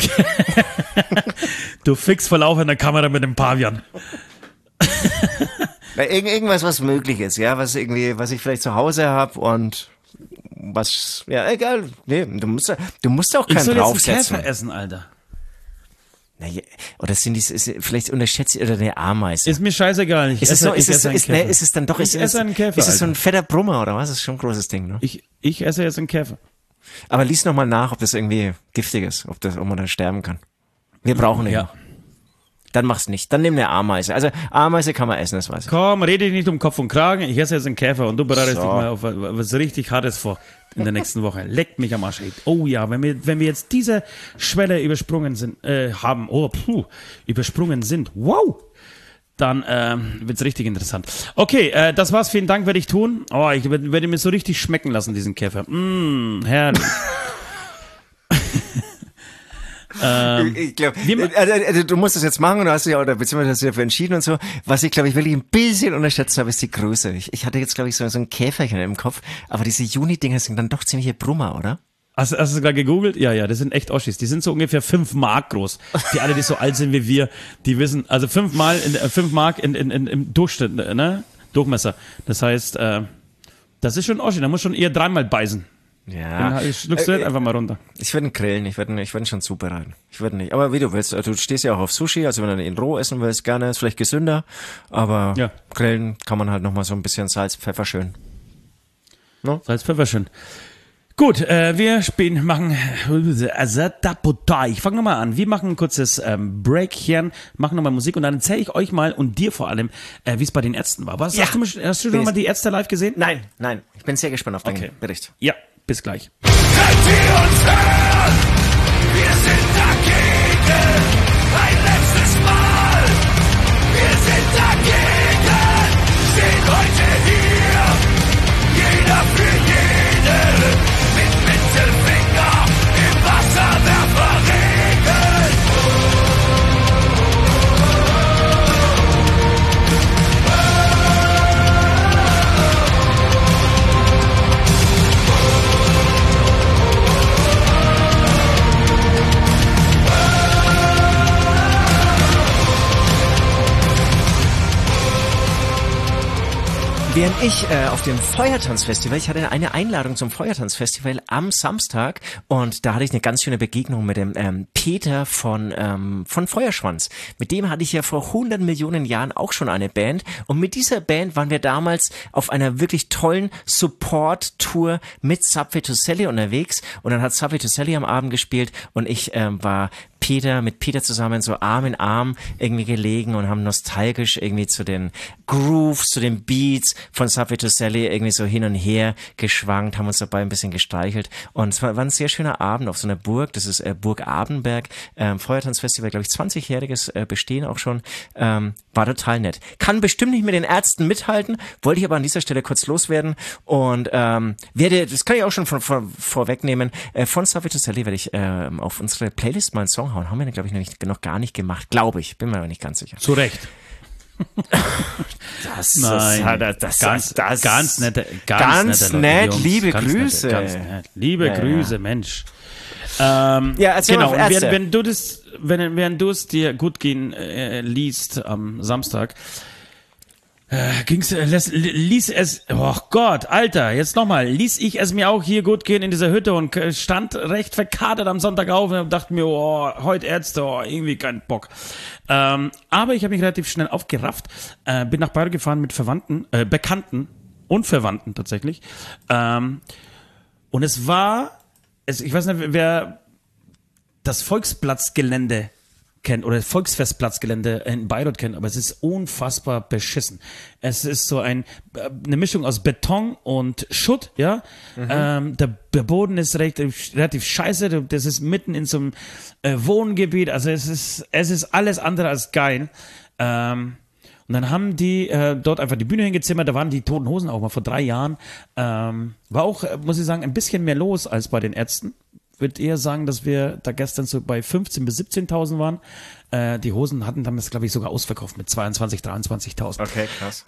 Du fix vor laufender Kamera mit dem Pavian. Irgendwas, was möglich ist, ja, was ich vielleicht zu Hause habe und was, ja, egal. Nee, du musst auch keinen draufsetzen. Ich soll jetzt einen Käfer essen, Alter. Naja, oder vielleicht unterschätzt ihr oder eine Ameise. Ist mir scheißegal. Ist es dann doch, ich esse einen Käfer, ist es so ein fetter Brummer oder was? Das ist schon ein großes Ding, ne? Ich esse jetzt einen Käfer. Aber lies nochmal nach, ob das irgendwie giftig ist, ob man da sterben kann. Wir brauchen ihn. Ja. Dann mach's nicht. Dann nimm eine Ameise. Also Ameise kann man essen, das weiß ich. Komm, rede dich nicht um Kopf und Kragen. Ich esse jetzt einen Käfer und du bereitest dich mal auf was richtig Hartes vor in der nächsten Woche. Leckt mich am Arsch. Ey. Oh ja, wenn wir jetzt diese Schwelle übersprungen sind, wow, dann wird's richtig interessant. Okay, das war's. Vielen Dank, werde ich tun. Oh, ich werde mir so richtig schmecken lassen, diesen Käfer. Herrlich. Ich glaube, also du musst das jetzt machen und du hast dich beziehungsweise hast dich dafür entschieden und so. Was ich glaube ich wirklich ein bisschen unterschätzt habe, ist die Größe. Ich hatte jetzt glaube ich so ein Käferchen im Kopf, aber diese Juni-Dinger sind dann doch ziemliche Brummer, oder? Hast du gerade gegoogelt? Ja, das sind echt Oschis. Die sind so ungefähr 5 Mark groß. Die alle, die so alt sind wie wir, die wissen, also 5 Mark im Durchschnitt, ne? Durchmesser. Das heißt, das ist schon Oschi, da muss schon eher 3-mal beißen. Ja. Dann schluckst du einfach mal runter. Ich würde ihn grillen, ich würde ihn schon zubereiten. Ich würde nicht, aber wie du willst. Du stehst ja auch auf Sushi, also wenn du ihn roh essen willst, gerne, ist vielleicht gesünder, aber grillen kann man halt nochmal so ein bisschen Salz, Pfeffer schön. No? Salz, Pfeffer schön. Gut, wir machen ich fange nochmal an. Wir machen ein kurzes Breakchen, machen nochmal Musik und dann erzähle ich euch mal und dir vor allem, wie es bei den Ärzten war. Hast du schon mal die Ärzte live gesehen? Nein. Ich bin sehr gespannt auf deinen Bericht. Ja, bis gleich. Könnt ihr uns hören? Wir sind dagegen. Ein letztes Mal. Wir sind dagegen. Stehen heute hier. Jeder für jeden. Mit Mittelfinger im Wasserwerferregen. Während ich auf dem Feuertanzfestival, ich hatte eine Einladung zum Feuertanzfestival am Samstag und da hatte ich eine ganz schöne Begegnung mit dem Peter von Feuerschwanz. Mit dem hatte ich ja vor 100 Millionen Jahren auch schon eine Band und mit dieser Band waren wir damals auf einer wirklich tollen Support-Tour mit Subway to Sally unterwegs und dann hat Subway to Sally am Abend gespielt und ich war mit Peter zusammen so Arm in Arm irgendwie gelegen und haben nostalgisch irgendwie zu den Grooves, zu den Beats von Subway to Sally irgendwie so hin und her geschwankt, haben uns dabei ein bisschen gestreichelt und es war ein sehr schöner Abend auf so einer Burg, das ist Burg Abenberg, Feuertanzfestival, glaube ich, 20-jähriges Bestehen auch schon, war total nett. Kann bestimmt nicht mit den Ärzten mithalten, wollte ich aber an dieser Stelle kurz loswerden und das kann ich auch schon vorwegnehmen, von Subway to Sally werde ich auf unsere Playlist mal einen Song hauen. Haben wir, glaube ich, noch gar nicht gemacht. Glaube ich. Bin mir aber nicht ganz sicher. Zu Recht. Ganz nett. Liebe Grüße. Ganz nett. Liebe Grüße, Mensch. Erzähl genau. mal auf Ärzte. Während du es dir gut gehen liest am Samstag, ließ es, oh Gott, Alter, jetzt nochmal, ließ ich es mir auch hier gut gehen in dieser Hütte und stand recht verkadert am Sonntag auf und dachte mir, heute Ärzte, irgendwie kein Bock. Aber ich habe mich relativ schnell aufgerafft, bin nach Bayern gefahren mit Bekannten und Verwandten tatsächlich. Und ich weiß nicht, wer das Volksplatzgelände kennt oder Volksfestplatzgelände in Bayreuth kennt, aber es ist unfassbar beschissen. Es ist so eine Mischung aus Beton und Schutt, ja. Der Boden ist relativ scheiße, das ist mitten in so einem Wohngebiet, also es ist alles andere als geil. Und dann haben die dort einfach die Bühne hingezimmert, da waren die Toten Hosen auch mal vor 3 Jahren. War auch, muss ich sagen, ein bisschen mehr los als bei den Ärzten. Würde eher sagen, dass wir da gestern so bei 15.000 bis 17.000 waren. Die Hosen hatten damals, glaube ich, sogar ausverkauft mit 22.000, 23.000. Okay, krass.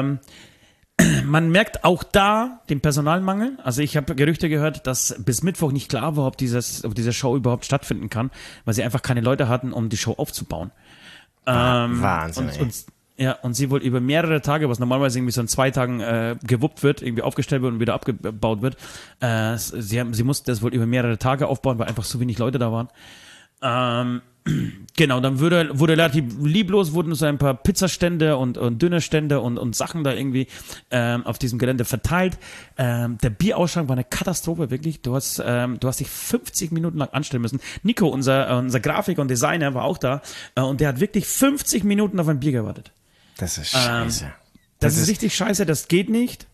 Man merkt auch da den Personalmangel. Also ich habe Gerüchte gehört, dass bis Mittwoch nicht klar war, ob diese Show überhaupt stattfinden kann, weil sie einfach keine Leute hatten, um die Show aufzubauen. Wahnsinn. Und sie wohl über mehrere Tage, was normalerweise irgendwie so in 2 Tagen gewuppt wird, irgendwie aufgestellt wird und wieder abgebaut wird. Sie mussten das wohl über mehrere Tage aufbauen, weil einfach so wenig Leute da waren. Genau, dann wurde relativ lieblos, wurden so ein paar Pizzastände und Dönerstände und Sachen da irgendwie auf diesem Gelände verteilt. Der Bierausschank war eine Katastrophe, wirklich. Du hast dich 50 Minuten lang anstellen müssen. Nico, unser Grafiker und Designer, war auch da und der hat wirklich 50 Minuten auf ein Bier gewartet. Das ist scheiße. Das ist richtig scheiße, das geht nicht.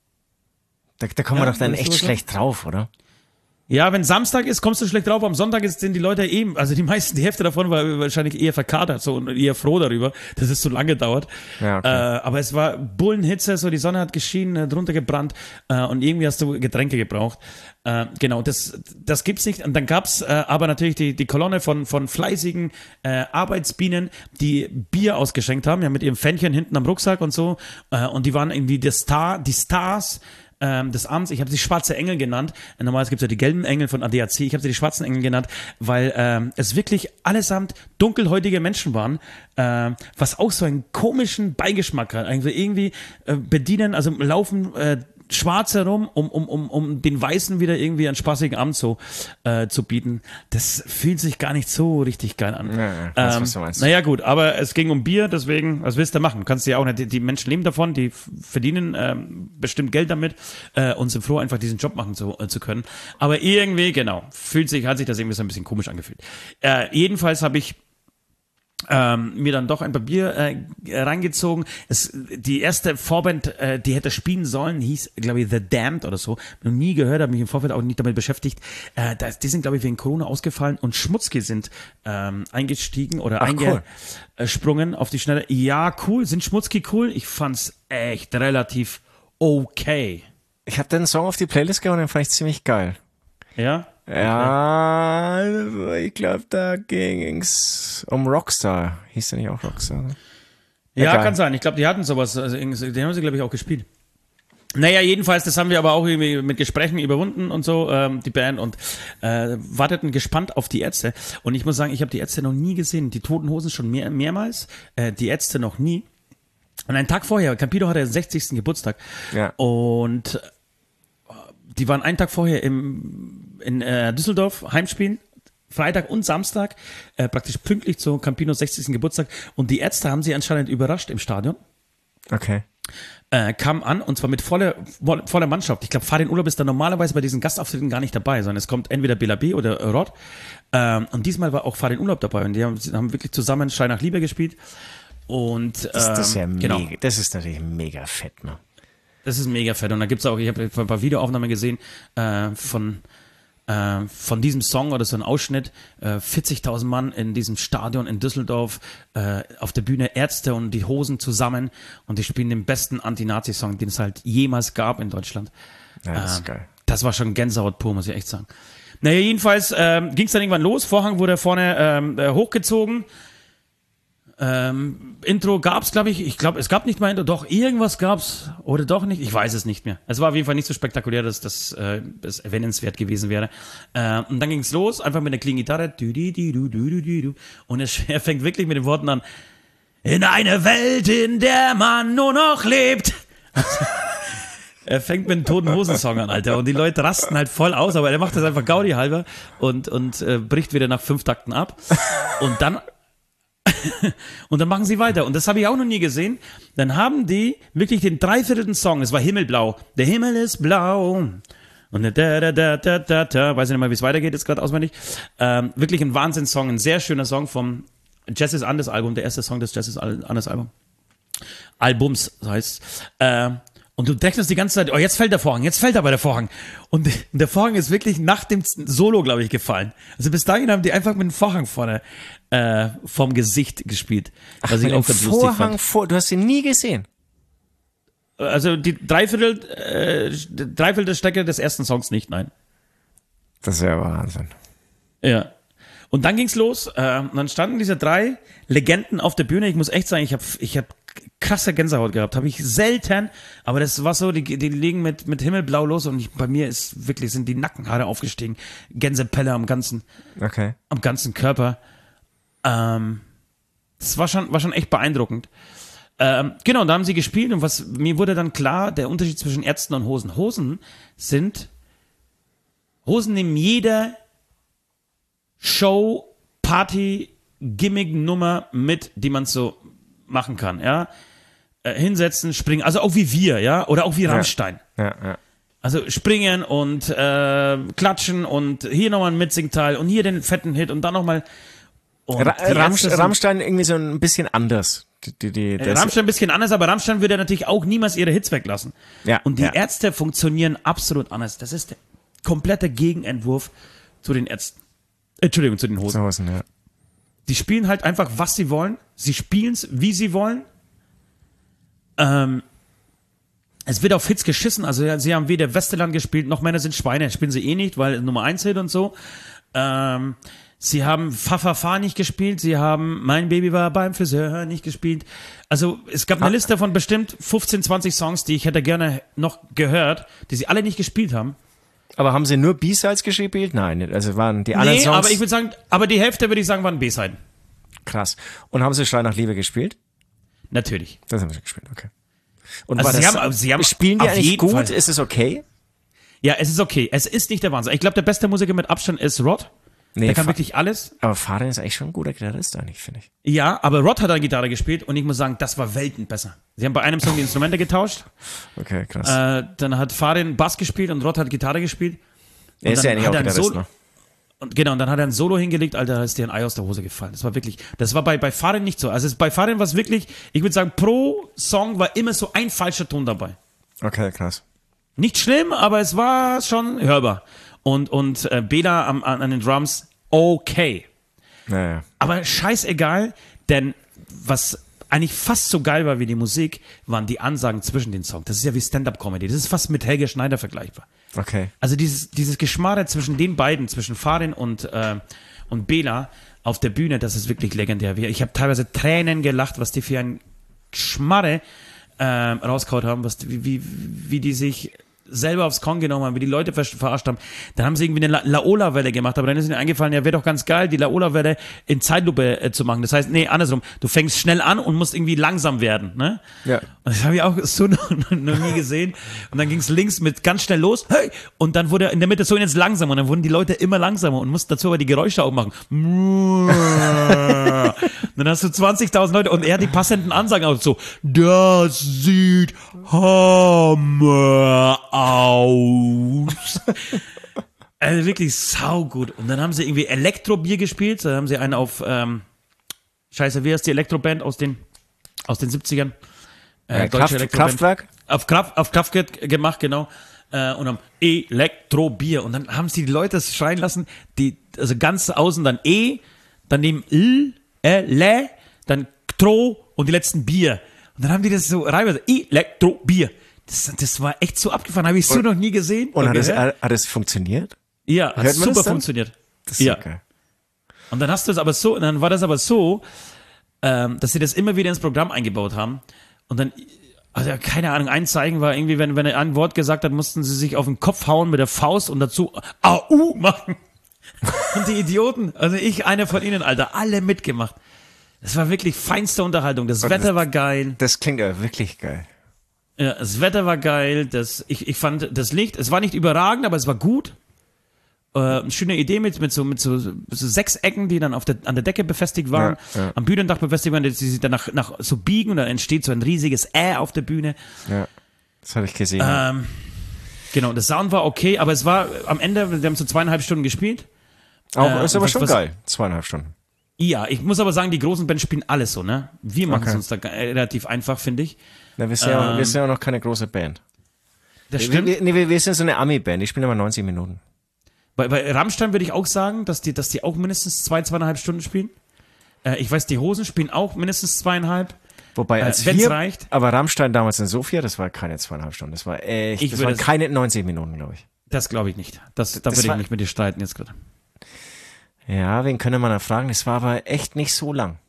Da kommen wir doch dann echt schlecht drauf, oder? Ja, wenn Samstag ist, kommst du schlecht drauf. Am Sonntag sind die Leute eben, also die Hälfte davon war wahrscheinlich eher verkadert so und eher froh darüber, dass es so lange dauert. Ja, okay. Aber es war Bullenhitze, so die Sonne hat geschienen, drunter gebrannt und irgendwie hast du Getränke gebraucht. Genau, das gibt's nicht. Und dann gab's aber natürlich die Kolonne von fleißigen Arbeitsbienen, die Bier ausgeschenkt haben, ja, mit ihrem Fännchen hinten am Rucksack und so. Und die waren irgendwie die Stars des Abends. Ich habe sie schwarze Engel genannt. Normalerweise gibt es ja die gelben Engel von ADAC. Ich habe sie die schwarzen Engel genannt, weil es wirklich allesamt dunkelhäutige Menschen waren, was auch so einen komischen Beigeschmack hat. Also irgendwie laufen schwarz herum, um den Weißen wieder irgendwie einen spaßigen Abend zu bieten. Das fühlt sich gar nicht so richtig geil an. Ja, was du meinst. Naja gut, aber es ging um Bier, deswegen, was willst du machen? Du kannst ja auch nicht, die Menschen leben davon, die verdienen bestimmt Geld damit und sind froh, einfach diesen Job machen zu können. Aber irgendwie, genau, hat sich das irgendwie so ein bisschen komisch angefühlt. Jedenfalls habe ich mir dann doch ein paar Bier reingezogen. Die erste Vorband, die hätte spielen sollen, hieß, glaube ich, The Damned oder so. Noch nie gehört, habe mich im Vorfeld auch nicht damit beschäftigt. Die sind, glaube ich, wegen Corona ausgefallen und Schmutzki sind eingestiegen oder eingesprungen auf die Schnelle. Ja, cool. Sind Schmutzki cool? Ich fand's echt relativ okay. Ich habe den Song auf die Playlist gehauen, den fand ich ziemlich geil. Ja? Ja, ich glaube, da ging's um Rockstar. Hieß der nicht auch Rockstar? Ne? Ja, kann sein. Ich glaube, die hatten sowas. Also, den haben sie, glaube ich, auch gespielt. Naja, jedenfalls, das haben wir aber auch irgendwie mit Gesprächen überwunden und so, die Band, und warteten gespannt auf die Ärzte. Und ich muss sagen, ich habe die Ärzte noch nie gesehen. Die Toten Hosen schon mehrmals, die Ärzte noch nie. Und einen Tag vorher, Campino hatte den 60. Geburtstag. Ja. Und die waren einen Tag vorher in Düsseldorf Heimspielen. Freitag und Samstag, praktisch pünktlich zu Campinos 60. Geburtstag. Und die Ärzte haben sie anscheinend überrascht im Stadion. Okay. Kam an und zwar mit voller Mannschaft. Ich glaube, Farin Urlaub ist da normalerweise bei diesen Gastauftritten gar nicht dabei, sondern es kommt entweder Bela B oder Rod. Und diesmal war auch Farin Urlaub dabei und die haben wirklich zusammen Schrei nach Liebe gespielt. Und Das ist ja genau. mega, das ist natürlich mega fett, ne? Das ist mega fett. Und da gibt's auch, ich habe ein paar Videoaufnahmen gesehen von diesem Song oder so ein Ausschnitt, 40.000 Mann in diesem Stadion in Düsseldorf, auf der Bühne Ärzte und die Hosen zusammen und die spielen den besten Anti-Nazi-Song, den es halt jemals gab in Deutschland. Ja, das ist geil. Das war schon Gänsehaut pur, muss ich echt sagen. Naja, jedenfalls ging es dann irgendwann los, Vorhang wurde vorne hochgezogen, Intro gab's, glaube ich. Ich glaube, es gab nicht mal Intro. Doch, irgendwas gab's. Oder doch nicht. Ich weiß es nicht mehr. Es war auf jeden Fall nicht so spektakulär, dass das erwähnenswert gewesen wäre. Und dann ging's los, einfach mit einer clean Gitarre. Und er fängt wirklich mit den Worten an. In eine Welt, in der man nur noch lebt. Er fängt mit einem Toten Hosen-Song an, Alter. Und die Leute rasten halt voll aus, aber er macht das einfach Gaudi halber und bricht wieder nach 5 Takten ab. Und dann machen sie weiter. Und das habe ich auch noch nie gesehen. Dann haben die wirklich den 3/4 Song, es war Himmelblau. Der Himmel ist blau. Und weiß ich nicht mal, wie es weitergeht, jetzt gerade auswendig. Wirklich ein Wahnsinnssong, ein sehr schöner Song vom Jazz is Anders Album, der erste Song des Jazz is Anders Albums, so heißt und du denkst die ganze Zeit, oh, jetzt fällt aber der Vorhang. Und der Vorhang ist wirklich nach dem Solo, glaube ich, gefallen. Also bis dahin haben die einfach mit dem Vorhang vorne vorm Gesicht gespielt. Was ich auch ganz lustig fand. Du hast ihn nie gesehen? Also die Dreiviertel der Strecke des ersten Songs nicht, nein. Das ist ja Wahnsinn. Ja. Und dann ging's los. Und dann standen diese 3 Legenden auf der Bühne. Ich muss echt sagen, ich hab krasse Gänsehaut gehabt. Habe ich selten. Aber das war so, die liegen mit Himmelblau los und bei mir sind die Nackenhaare aufgestiegen. Gänsepelle am ganzen Körper. Das war schon echt beeindruckend. Genau, und da haben sie gespielt und mir wurde dann klar, der Unterschied zwischen Ärzten und Hosen. Hosen nehmen jeder Show, Party, Gimmick-Nummer mit, die man so machen kann, ja. Hinsetzen, springen, also auch wie wir, ja, oder auch wie Rammstein. Ja. Also springen und klatschen und hier nochmal ein Mitsingteil und hier den fetten Hit und dann nochmal. Rammstein irgendwie so ein bisschen anders. Rammstein ein bisschen anders, aber Rammstein würde natürlich auch niemals ihre Hits weglassen. Ja, und die Ärzte funktionieren absolut anders. Das ist der komplette Gegenentwurf zu den Ärzten. Entschuldigung, zu den Hosen. Ja. Die spielen halt einfach, was sie wollen. Sie spielen es, wie sie wollen. Es wird auf Hits geschissen. Also sie haben weder Westerland gespielt, noch Männer sind Schweine. Spielen sie eh nicht, weil Nummer 1 Hit und so. Sie haben Fa nicht gespielt. Sie haben Mein Baby war beim Friseur nicht gespielt. Also es gab eine Liste von bestimmt 15, 20 Songs, die ich hätte gerne noch gehört, die sie alle nicht gespielt haben. Aber haben sie nur B-Sides gespielt? Nein, also waren die anderen Songs... aber ich würde sagen, die Hälfte würde ich sagen, waren B-Seiten. Krass. Und haben sie Schrei nach Liebe gespielt? Natürlich. Das haben sie gespielt, okay. Und also sie haben spielen die eigentlich gut? Fall. Ist es okay? Ja, es ist okay. Es ist nicht der Wahnsinn. Ich glaube, der beste Musiker mit Abstand ist Rod. Der kann wirklich alles. Aber Farin ist eigentlich schon ein guter Gitarrist eigentlich, finde ich. Ja, aber Rod hat eine Gitarre gespielt und ich muss sagen, das war Welten besser. Sie haben bei einem Song die Instrumente getauscht. Okay, krass. Dann hat Farin Bass gespielt und Rod hat Gitarre gespielt. Er ist ja eigentlich auch Gitarrist, ne? Und genau, und dann hat er ein Solo hingelegt, Alter, da ist dir ein Ei aus der Hose gefallen. Das war bei Farin nicht so. Also bei Farin war es wirklich, ich würde sagen, pro Song war immer so ein falscher Ton dabei. Okay, krass. Nicht schlimm, aber es war schon hörbar. Und Bela an den Drums, okay. Naja. Aber scheißegal, denn was eigentlich fast so geil war wie die Musik, waren die Ansagen zwischen den Songs. Das ist ja wie Stand-Up-Comedy. Das ist fast mit Helge Schneider vergleichbar. Okay. Also dieses Geschmarre zwischen den beiden, zwischen Farin und Bela auf der Bühne, das ist wirklich legendär. Ich habe teilweise Tränen gelacht, was die für ein Geschmarre rausgehauen haben, wie die sich selber aufs Korn genommen haben, wie die Leute verarscht haben. Dann haben sie irgendwie eine Laola-Welle gemacht, aber dann ist ihnen eingefallen, ja, wäre doch ganz geil, die Laola-Welle in Zeitlupe zu machen. Das heißt, nee, andersrum. Du fängst schnell an und musst irgendwie langsam werden, ne? Ja. Und das habe ich auch so noch nie gesehen. Und dann ging es links mit ganz schnell los, hey! Und dann wurde in der Mitte so jetzt langsam und dann wurden die Leute immer langsamer und mussten dazu aber die Geräusche auch machen. Und dann hast du 20.000 Leute und er die passenden Ansagen auch so, das sieht Hammer aus. Also wirklich saugut. Und dann haben sie irgendwie Elektrobier gespielt. Da haben sie einen auf, scheiße, wie heißt die Elektroband aus den 70ern? Deutsche Elektroband. Kraftwerk? Auf Kraftwerk gemacht, genau. Und haben Elektrobier. Und dann haben sie die Leute schreien lassen, also ganz außen dann dann neben Le, dann Tro und die letzten Bier. Und dann haben die das so reihenweise, Elektrobier. Das war echt so abgefahren, habe ich so noch nie gesehen. Und hat es funktioniert? Ja, hat super funktioniert. Das ist ja geil. Und dann war das aber so, dass sie das immer wieder ins Programm eingebaut haben. Und dann, also keine Ahnung, ein Zeichen war irgendwie, wenn er ein Wort gesagt hat, mussten sie sich auf den Kopf hauen mit der Faust und dazu Au machen. Und die Idioten, also einer von ihnen, Alter, alle mitgemacht. Das war wirklich feinste Unterhaltung. Das Wetter war geil. Das klingt ja wirklich geil. Ja, das Wetter war geil. Ich fand das Licht, es war nicht überragend, aber es war gut. Eine schöne Idee mit so 6 Ecken, die dann an der Decke befestigt waren, am Bühnendach befestigt waren, die sich dann nach so biegen und dann entsteht so ein riesiges auf der Bühne. Ja, das habe ich gesehen. Genau, das Sound war okay, aber es war am Ende, wir haben so 2,5 Stunden gespielt. Ist aber schon geil, 2,5 Stunden. Ja, ich muss aber sagen, die großen Bands spielen alles so, ne? Wir machen es uns da relativ einfach, finde ich. Na, wir sind ja auch noch keine große Band. Das stimmt. Wir sind so eine Ami-Band, die spielen immer 90 Minuten. Bei Rammstein würde ich auch sagen, dass die auch mindestens 2,5 Stunden spielen. Ich weiß, die Hosen spielen auch mindestens 2,5. Wobei, wenn's reicht. Aber Rammstein damals in Sofia, das war keine 2,5 Stunden. Das war echt, das waren keine 90 Minuten, glaube ich. Das glaube ich nicht. Da würde ich nicht mit dir streiten jetzt gerade. Ja, wen können wir da fragen? Das war aber echt nicht so lang.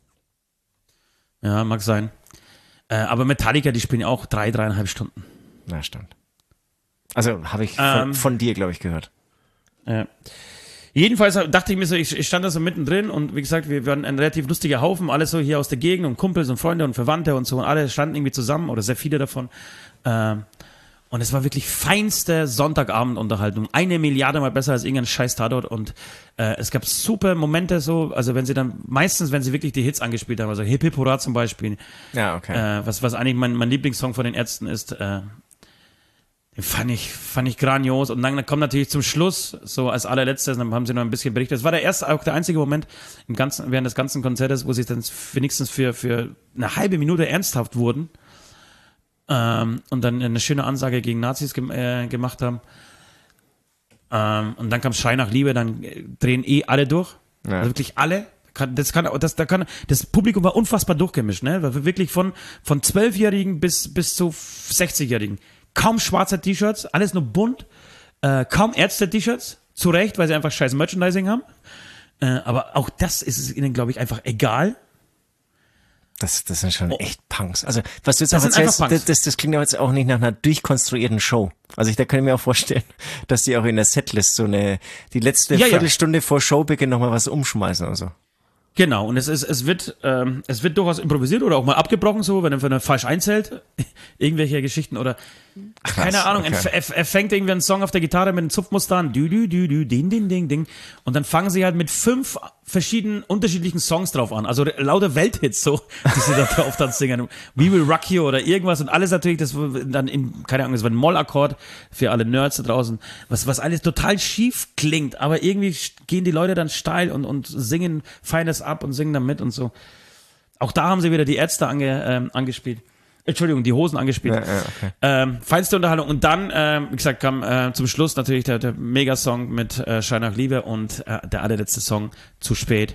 Ja, mag sein. Aber Metallica, die spielen ja auch 3,5 Stunden. Na, stimmt. Also habe ich von dir, glaube ich, gehört. Ja. Jedenfalls dachte ich mir so, ich stand da so mittendrin und wie gesagt, wir waren ein relativ lustiger Haufen, alle so hier aus der Gegend und Kumpels und Freunde und Verwandte und so und alle standen irgendwie zusammen oder sehr viele davon. Und es war wirklich feinste Sonntagabendunterhaltung. 1 Milliarde mal besser als irgendein scheiß Tatort und es gab super Momente so, also wenn sie wirklich die Hits angespielt haben, also Hip Hip Hurra zum Beispiel. Ja, okay. Was eigentlich mein Lieblingssong von den Ärzten ist, den fand ich grandios. Und dann kommt natürlich zum Schluss, so als allerletztes, dann haben sie noch ein bisschen berichtet. Das war auch der einzige Moment während des ganzen Konzertes, wo sie dann wenigstens für eine halbe Minute ernsthaft wurden. Und dann eine schöne Ansage gegen Nazis gemacht haben. Und dann kam Schrei nach Liebe, dann drehen alle durch. Ja. Also wirklich alle. Das Publikum war unfassbar durchgemischt, ne? War wirklich von 12-Jährigen bis zu 60-Jährigen. Kaum schwarze T-Shirts, alles nur bunt. Kaum Ärzte-T-Shirts, zu Recht, weil sie einfach scheiß Merchandising haben. Aber auch das ist es ihnen, glaube ich, einfach egal. Das sind schon echt Punks. Also, was du jetzt auch erzählst, das klingt ja jetzt auch nicht nach einer durchkonstruierten Show. Also, da kann ich mir auch vorstellen, dass die auch in der Setlist die letzte Viertelstunde vor Showbeginn nochmal was umschmeißen oder so. Genau, und es wird durchaus improvisiert oder auch mal abgebrochen, so, wenn er falsch einzählt, irgendwelche Geschichten oder krass, keine Ahnung, okay. Er fängt irgendwie einen Song auf der Gitarre mit einem Zupfmuster an, ding, und dann fangen sie halt mit 5 verschiedenen, unterschiedlichen Songs drauf an, also lauter Welthits, so, die sie da drauf dann singen, We Will Rock You oder irgendwas und alles natürlich, das dann keine Ahnung, das war ein Mollakkord für alle Nerds da draußen, was alles total schief klingt, aber irgendwie gehen die Leute dann steil und singen, feiern das ab und singen dann mit und so. Auch da haben sie wieder die Ärzte angespielt. Entschuldigung, die Hosen angespielt. Ja, okay. Feinste Unterhaltung. Und dann, wie gesagt, kam zum Schluss natürlich der Megasong mit Schrei nach Liebe und der allerletzte Song Zu spät.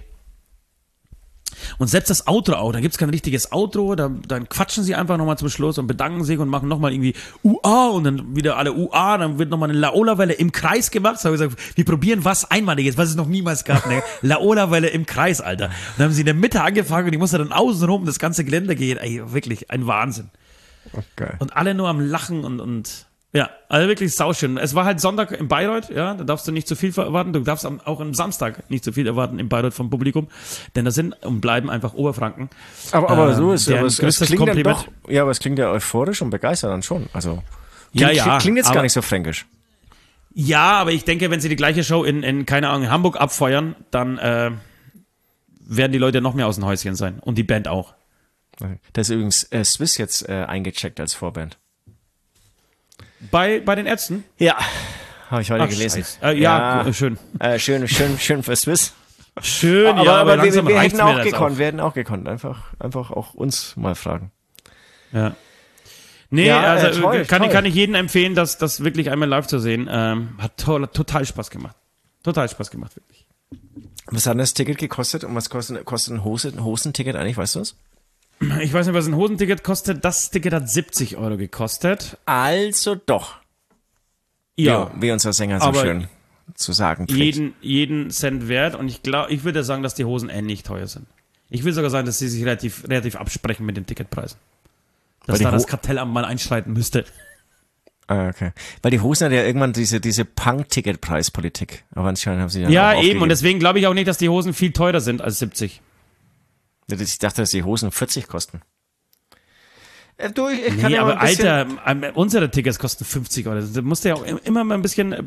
Und selbst das Outro auch, da gibt's kein richtiges Outro, dann quatschen sie einfach nochmal zum Schluss und bedanken sich und machen nochmal irgendwie UA und dann wieder alle UA, dann wird nochmal eine Laola-Welle im Kreis gemacht. So habe ich gesagt, wir probieren was Einmaliges, was es noch niemals gab, eine Laola-Welle im Kreis, Alter. Und dann haben sie in der Mitte angefangen und die musste dann außenrum das ganze Gelände gehen. Ey, wirklich, ein Wahnsinn. Okay. Und alle nur am Lachen und Ja, also wirklich sauschön. Es war halt Sonntag in Bayreuth, ja, da darfst du nicht zu viel erwarten. Du darfst auch am Samstag nicht zu viel erwarten in Bayreuth vom Publikum, denn da sind und bleiben einfach Oberfranken. Aber so ist deren es. größtes Klingt dann Kompliment. doch, ja, aber es klingt ja euphorisch und begeistert dann schon. Also Ja, klingt jetzt aber- gar nicht so fränkisch. Ja, aber ich denke, wenn sie die gleiche Show in keine Ahnung, in Hamburg abfeuern, dann werden die Leute noch mehr aus dem Häuschen sein und die Band auch. Da ist übrigens Swiss jetzt eingecheckt als Vorband. Bei den Ärzten? Ja, habe ich heute Ach, gelesen. Scheiße. Ja, schön. Schön für Swiss. Schön, Aber langsam wir reicht's hätten mir auch das gekonnt, wir hätten auch gekonnt. Einfach auch uns mal fragen. Ja. Nee, Ja, also toll. kann ich jedem empfehlen, das wirklich einmal live zu sehen. Hat total Spaß gemacht. Total Spaß gemacht, wirklich. Was hat das Ticket gekostet und was kostet ein Hosenticket eigentlich, weißt du das? Ich weiß nicht, was ein Hosenticket kostet. Das Ticket hat 70 Euro gekostet. Also doch. Ja, Wie unser Sänger so aber schön zu sagen pflegt. jeden Cent wert. Und ich würde sagen, dass die Hosen ähnlich teuer sind. Ich will sogar sagen, dass sie sich relativ absprechen mit den Ticketpreisen. Dass Weil da die das Kartellamt mal einschreiten müsste. Ah, okay. Weil die Hosen hat ja irgendwann diese Punk-Ticketpreispolitik. Aber anscheinend haben sie dann Ja, auch eben. aufgegeben. Und deswegen glaube ich auch nicht, dass die Hosen viel teurer sind als 70. Ich dachte, dass die Hosen 40 kosten. Ich kann Nee, ja aber ein bisschen- Alter, unsere Tickets kosten 50 Euro. Da musst du ja auch immer mal ein bisschen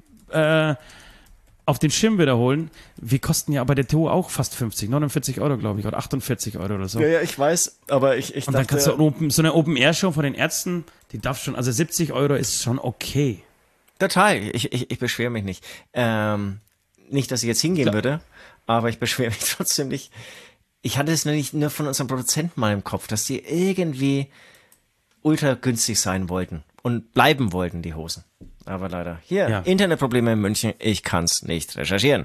auf den Schirm wiederholen. Wir kosten ja bei der TO auch fast 50, 49 Euro, glaube ich, oder 48 Euro oder so. Ja, ich weiß, aber ich Und dann kannst du so eine Open-Air-Show von den Ärzten, die darf schon, also 70 Euro ist schon okay. Total, ich beschwere mich nicht. Nicht, dass ich jetzt hingehen würde, aber ich beschwere mich trotzdem nicht. Ich hatte es nicht nur von unserem Produzenten mal im Kopf, dass die irgendwie ultra günstig sein wollten und bleiben wollten, die Hosen. Aber leider. Hier, Ja. Internetprobleme in München, ich kann's nicht recherchieren.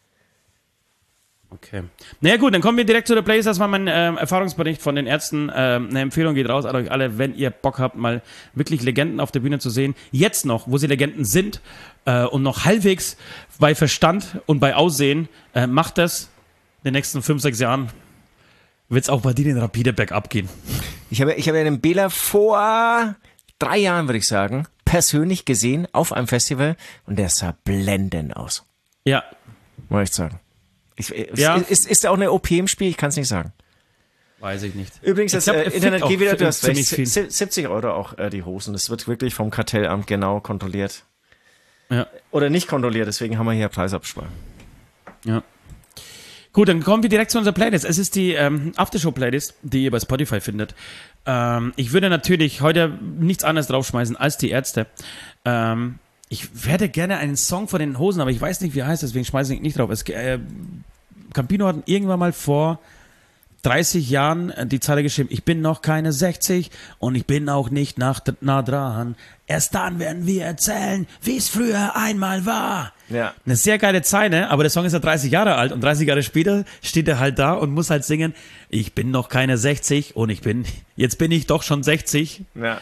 Okay. Naja gut, dann kommen wir direkt zu der Playlist. Das war mein Erfahrungsbericht von den Ärzten. Eine Empfehlung geht raus an euch alle, wenn ihr Bock habt, mal wirklich Legenden auf der Bühne zu sehen. Jetzt noch, wo sie Legenden sind und noch halbwegs bei Verstand und bei Aussehen, macht das in den nächsten 5, 6 Jahren. Wird es auch bei dir den rapide bergab gehen. Ich habe den Bela vor 3 Jahren, würde ich sagen, persönlich gesehen auf einem Festival und der sah blendend aus. Ja, Muss ich sagen. Ja. Ist da auch eine OP im Spiel? Ich kann es nicht sagen. weiß ich nicht. Übrigens, Ich das glaub, er Internet fickt geht wieder, auch du hast recht, ziemlich viel. 70 Euro auch die Hosen. Das wird wirklich vom Kartellamt genau kontrolliert. Ja. Oder nicht kontrolliert, deswegen haben wir hier Preisabsprache. Ja. Gut, dann kommen wir direkt zu unserer Playlist. Es ist die Aftershow-Playlist, die ihr bei Spotify findet. Ich würde natürlich heute nichts anderes draufschmeißen als die Ärzte. Ich hätte gerne einen Song von den Hosen, aber ich weiß nicht, wie er heißt, deswegen schmeiße ich ihn nicht drauf. Campino hat irgendwann mal vor 30 Jahren die Zeile geschrieben, ich bin noch keine 60 und ich bin auch nicht nah dran. Erst dann werden wir erzählen, wie es früher einmal war. Ja. Eine sehr geile Zeile, aber der Song ist ja 30 Jahre alt und 30 Jahre später steht er halt da und muss halt singen, ich bin noch keine 60 und jetzt bin ich doch schon 60. Ja.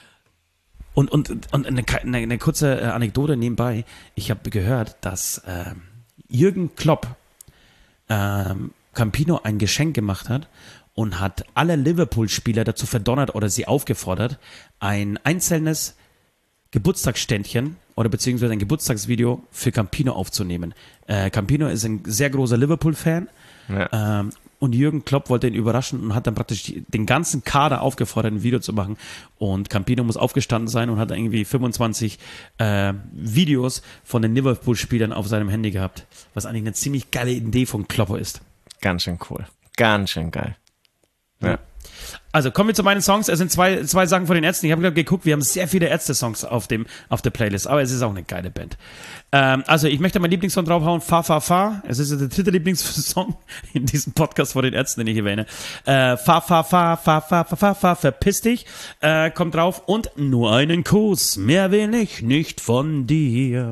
Und eine kurze Anekdote nebenbei. Ich habe gehört, dass Jürgen Klopp Campino ein Geschenk gemacht hat und hat alle Liverpool-Spieler dazu verdonnert oder sie aufgefordert, ein einzelnes Geburtstagsständchen oder beziehungsweise ein Geburtstagsvideo für Campino aufzunehmen. Campino ist ein sehr großer Liverpool-Fan. Ja. Und Jürgen Klopp wollte ihn überraschen und hat dann praktisch den ganzen Kader aufgefordert, ein Video zu machen. Und Campino muss aufgestanden sein und hat irgendwie 25 Videos von den Liverpool-Spielern auf seinem Handy gehabt. Was eigentlich eine ziemlich geile Idee von Kloppo ist. Ganz schön cool. Ganz schön geil. Ja. Also kommen wir zu meinen Songs. Es sind zwei Sachen von den Ärzten. Ich habe gerade geguckt, wir haben sehr viele Ärzte-Songs auf der Playlist, aber es ist auch eine geile Band. Also ich möchte meinen Lieblingssong draufhauen, Fa Fa Fa. Es ist der dritte Lieblingssong in diesem Podcast von den Ärzten, den ich erwähne. Fa Fa Fa Fa Fa Fa Fa Fa, verpiss dich, kommt drauf und nur einen Kuss, mehr will ich nicht von dir.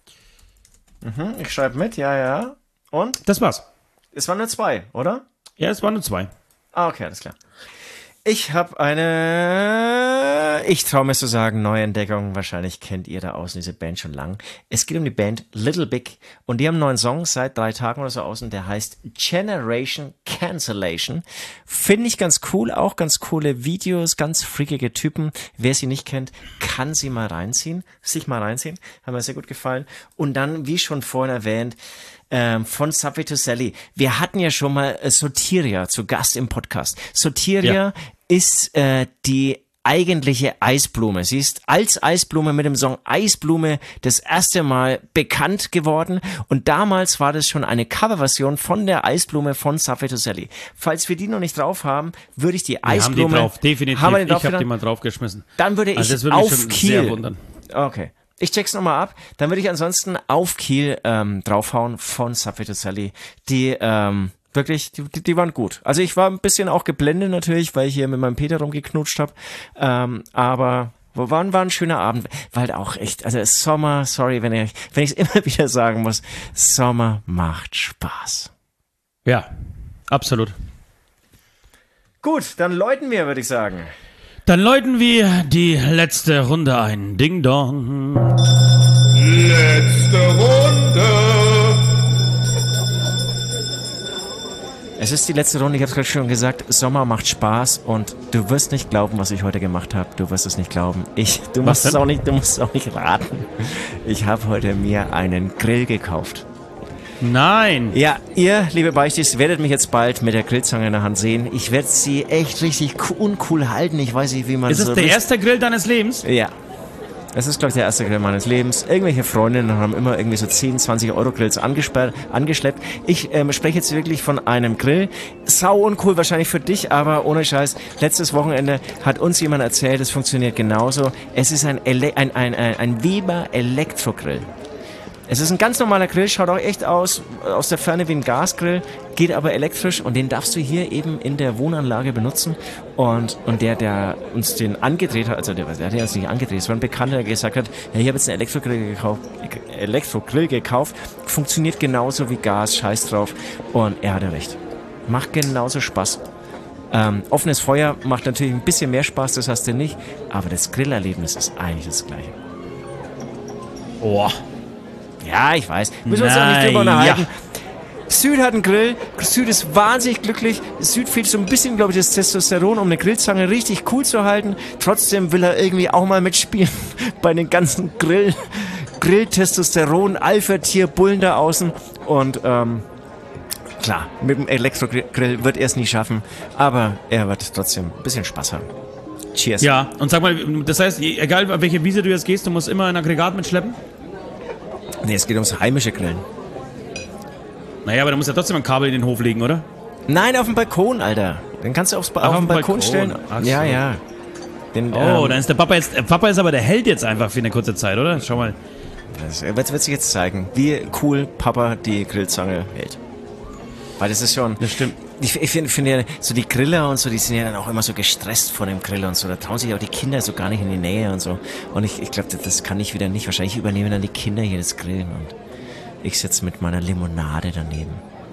Ich schreibe mit, ja. Und? Das war's. Es waren nur 2, oder? Ja, es waren nur 2. Ah, okay, alles klar. Ich habe eine, ich traue mir zu sagen, Neuentdeckung. Wahrscheinlich kennt ihr da außen diese Band schon lang. Es geht um die Band Little Big und die haben einen neuen Song seit 3 Tagen oder so außen, der heißt Generation Cancellation. Finde ich ganz cool, auch ganz coole Videos, ganz freakige Typen. Wer sie nicht kennt, kann sich mal reinziehen. Hat mir sehr gut gefallen. Und dann, wie schon vorhin erwähnt, von Subway to Sally. Wir hatten ja schon mal Sotiria zu Gast im Podcast. Sotiria ist die eigentliche Eisblume. Sie ist als Eisblume mit dem Song Eisblume das erste Mal bekannt geworden und damals war das schon eine Coverversion von der Eisblume von Subway to Sally. Falls wir die noch nicht drauf haben, würde ich die Eisblume... Haben die drauf, definitiv. Haben wir die drauf ich habe die mal draufgeschmissen. Dann würde ich das würde mich schon Kiel... sehr wundern. Okay. Ich check's nochmal ab. Dann würde ich ansonsten auf Kiel draufhauen von Subway to Sally. Die wirklich, die waren gut. Also ich war ein bisschen auch geblendet natürlich, weil ich hier mit meinem Peter rumgeknutscht habe. Aber war ein schöner Abend. Weil auch echt, also Sommer, sorry, wenn ich es immer wieder sagen muss, Sommer macht Spaß. Ja, absolut. Gut, dann läuten wir, würde ich sagen. Dann läuten wir die letzte Runde ein. Ding Dong. Letzte Runde. Es ist die letzte Runde, ich habe es gerade schon gesagt, Sommer macht Spaß und du wirst nicht glauben, was ich heute gemacht habe. Du wirst es nicht glauben. Du musst es auch nicht raten. Ich habe heute mir einen Grill gekauft. Nein. Ja, ihr, liebe Beichtis, werdet mich jetzt bald mit der Grillzange in der Hand sehen. Ich werde sie echt richtig uncool halten. Ich weiß nicht, wie man Ist es der erste Grill deines Lebens? Ja. Es ist, glaube ich, der erste Grill meines Lebens. Irgendwelche Freundinnen haben immer irgendwie so 10, 20 Euro Grills angeschleppt. Ich spreche jetzt wirklich von einem Grill. Sau uncool wahrscheinlich für dich, aber ohne Scheiß. Letztes Wochenende hat uns jemand erzählt, es funktioniert genauso. Es ist ein Weber Elektrogrill. Es ist ein ganz normaler Grill, schaut auch echt aus der Ferne wie ein Gasgrill, geht aber elektrisch und den darfst du hier eben in der Wohnanlage benutzen. Und der uns den angedreht hat, also der hat uns nicht angedreht, es war ein Bekannter, der gesagt hat, ja, ich habe jetzt einen Elektrogrill gekauft, funktioniert genauso wie Gas, scheiß drauf. Und er hatte recht. Macht genauso Spaß. Offenes Feuer macht natürlich ein bisschen mehr Spaß, das hast du nicht, aber das Grillerlebnis ist eigentlich das gleiche. Oh. Ja, ich weiß. Müssen wir uns auch nicht drüber unterhalten. Ja. Süd hat einen Grill. Süd ist wahnsinnig glücklich. Süd fehlt so ein bisschen, glaube ich, das Testosteron, um eine Grillzange richtig cool zu halten. Trotzdem will er irgendwie auch mal mitspielen bei den ganzen Grill-Testosteron, Alpha-Tier-Bullen da außen. Und klar, mit dem Elektrogrill wird er es nie schaffen. Aber er wird trotzdem ein bisschen Spaß haben. Cheers. Ja, und sag mal, das heißt, egal auf welche Wiese du jetzt gehst, du musst immer ein Aggregat mitschleppen? Nee, es geht ums heimische Grillen. Naja, aber da musst du ja trotzdem ein Kabel in den Hof legen, oder? Nein, auf dem Balkon, Alter. Den kannst du auf den Balkon stellen. Ach so. Ja. Dann ist der Papa jetzt... Papa ist aber der Held jetzt einfach für eine kurze Zeit, oder? Schau mal. Das wird sich jetzt zeigen, wie cool Papa die Grillzange hält. Weil das ist schon... Das stimmt. Ich finde ja, so die Griller und so, die sind ja dann auch immer so gestresst vor dem Grill und so. Da trauen sich auch die Kinder so gar nicht in die Nähe und so. Und ich glaube, das kann ich wieder nicht. Wahrscheinlich übernehmen dann die Kinder hier das Grillen und ich sitze mit meiner Limonade daneben.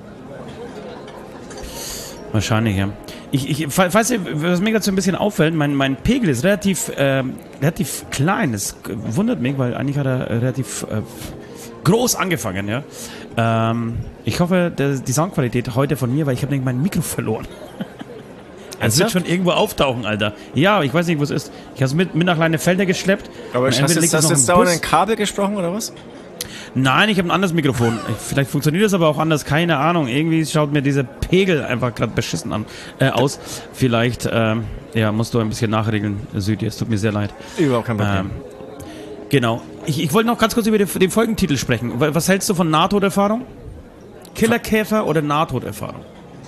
Wahrscheinlich, ja. Falls ihr, was mir gerade so ein bisschen auffällt, mein Pegel ist relativ klein. Das wundert mich, weil eigentlich hat er relativ groß angefangen, ja. Ich hoffe, die Soundqualität heute von mir, weil ich habe nämlich mein Mikro verloren. Es wird schon irgendwo auftauchen, Alter. Ja, ich weiß nicht, wo es ist. Ich habe es mit nach kleine Felder geschleppt. Aber hast du jetzt dauernd ein Kabel gesprochen, oder was? Nein, ich habe ein anderes Mikrofon. Vielleicht funktioniert das aber auch anders, keine Ahnung. Irgendwie schaut mir dieser Pegel einfach gerade beschissen aus. Vielleicht musst du ein bisschen nachregeln, Südi. Es tut mir sehr leid. Überhaupt kein Problem. Genau. Ich wollte noch ganz kurz über den Folgentitel sprechen. Was hältst du von Nahtoderfahrung? Killerkäfer oder Nahtoderfahrung?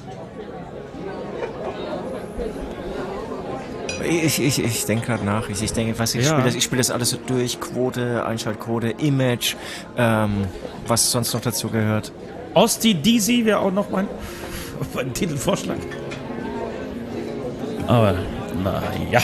Ich denke gerade nach. Ich spiele das alles so durch. Quote, Einschaltquote, Image, was sonst noch dazu gehört. Osti Disi wäre auch noch mein Titelvorschlag. Aber, naja.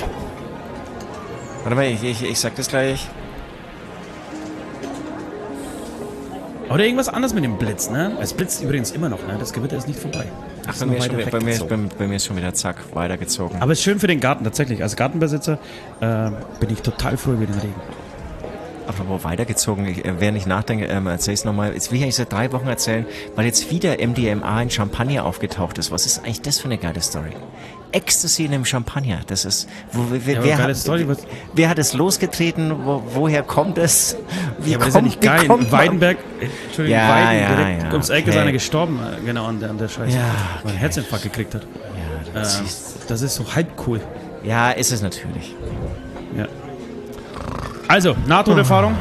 Warte mal, ich sag das gleich. Oder irgendwas anderes mit dem Blitz, ne? Es blitzt übrigens immer noch, ne? Das Gewitter ist nicht vorbei. Ach, bei mir ist schon wieder zack, weitergezogen. Aber es ist schön für den Garten, tatsächlich. Als Gartenbesitzer bin ich total froh über den Regen. Apropos weitergezogen, während ich nachdenke, erzähl ich es nochmal. Jetzt will ich eigentlich seit 3 Wochen erzählen, weil jetzt wieder MDMA in Champagner aufgetaucht ist. Was ist eigentlich das für eine geile Story? Ecstasy in einem Champagner, das ist... Wer hat es losgetreten? Woher kommt es? Ja, aber das ist ja nicht geil. In Weidenberg, Entschuldigung, direkt ums Eck ist einer gestorben, genau, an der Scheiße, weil er einen Herzinfarkt gekriegt hat. Ja, das ist so halb cool. Ja, ist es natürlich. Ja. Also, Nahtoderfahrung.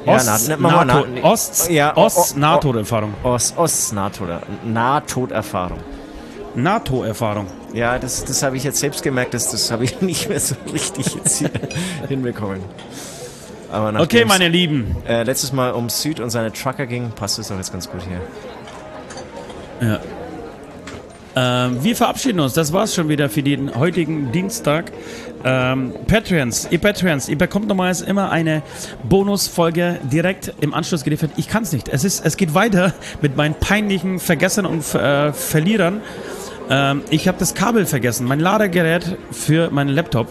Ost-Nahtoderfahrung. Nahtoderfahrung. NATO-Erfahrung. Ja, das habe ich jetzt selbst gemerkt, das habe ich nicht mehr so richtig jetzt hier hinbekommen. Aber okay, meine Lieben. Letztes Mal um Süd und seine Trucker ging, passt es doch jetzt ganz gut Ja. hier. Wir verabschieden uns. Das war's schon wieder für den heutigen Dienstag. Patreons, ihr bekommt normalerweise immer eine Bonusfolge direkt im Anschluss geliefert. Ich kann's nicht. Es geht weiter mit meinen peinlichen Vergessern und Verlierern. Ich habe das Kabel vergessen, mein Ladegerät für meinen Laptop.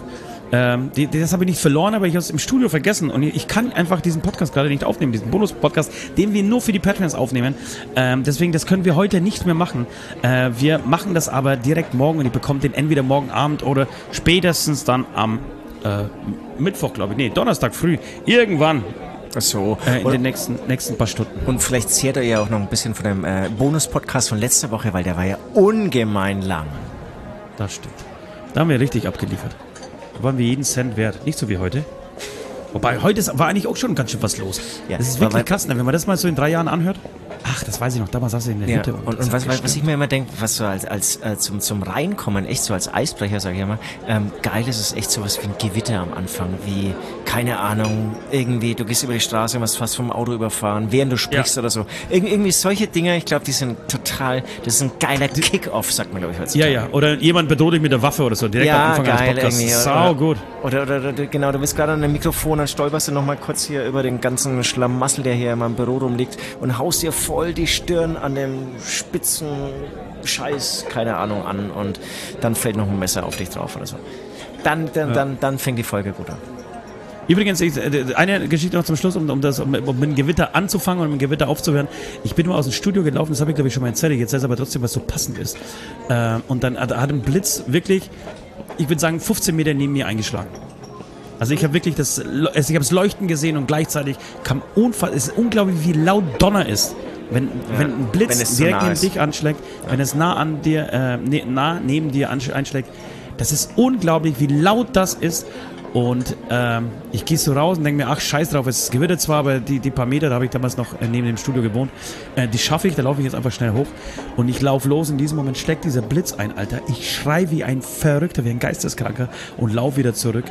Das habe ich nicht verloren, aber ich habe es im Studio vergessen und ich kann einfach diesen Podcast gerade nicht aufnehmen, diesen Bonus-Podcast, den wir nur für die Patreons aufnehmen. Deswegen, das können wir heute nicht mehr machen. Wir machen das aber direkt morgen und ihr bekommt den entweder morgen Abend oder spätestens dann am Mittwoch, glaube ich. Nee, Donnerstag früh. Irgendwann. Ach so. In den nächsten paar Stunden. Und vielleicht zehrt ihr ja auch noch ein bisschen von dem Bonus-Podcast von letzter Woche, weil der war ja ungemein lang. Das stimmt. Da haben wir richtig abgeliefert. Da waren wir jeden Cent wert. Nicht so wie heute. Wobei, heute war eigentlich auch schon ganz schön was los. Ja, das ist wirklich krass, ne? Wenn man das mal so in 3 Jahren anhört. Ach, das weiß ich noch. Damals saß ich in der Hütte. Und was ich mir immer denke, was so zum Reinkommen, echt so als Eisbrecher, sage ich immer, geil ist es echt sowas wie ein Gewitter am Anfang, wie, keine Ahnung, irgendwie, du gehst über die Straße und wirst fast vom Auto überfahren, während du sprichst oder so. Irgendwie solche Dinge, ich glaube, die sind total, das ist ein geiler Kick-Off, sagt man, glaube ich, heutzutage. Ja, oder jemand bedroht dich mit der Waffe oder so, direkt am Anfang eines Podcasts. Sau gut. Oder genau, du bist gerade an einem Mikrofon, dann stolperst du nochmal kurz hier über den ganzen Schlamassel, der hier in meinem Büro rumliegt und haust dir voll die Stirn an dem spitzen Scheiß, keine Ahnung, an und dann fällt noch ein Messer auf dich drauf oder so. Dann fängt die Folge gut an. Übrigens, eine Geschichte noch zum Schluss, um mit dem Gewitter anzufangen und mit dem Gewitter aufzuhören. Ich bin mal aus dem Studio gelaufen, das habe ich glaube ich schon mal erzählt, jetzt ist aber trotzdem, was so passend ist. Und dann hat ein Blitz wirklich, ich würde sagen, 15 Meter neben mir eingeschlagen. Also ich habe wirklich ich habe das Leuchten gesehen und gleichzeitig kam es ist unglaublich, wie laut Donner ist. Wenn ein Blitz direkt neben dich anschlägt, wenn es nah neben dir einschlägt, das ist unglaublich, wie laut das ist. Und ich gehe so raus und denke mir, ach scheiß drauf, es gewittert zwar, aber die paar Meter, da habe ich damals noch neben dem Studio gewohnt, die schaffe ich, da laufe ich jetzt einfach schnell hoch und ich laufe los. In diesem Moment schlägt dieser Blitz ein, Alter. Ich schrei wie ein Verrückter, wie ein Geisteskranker und laufe wieder zurück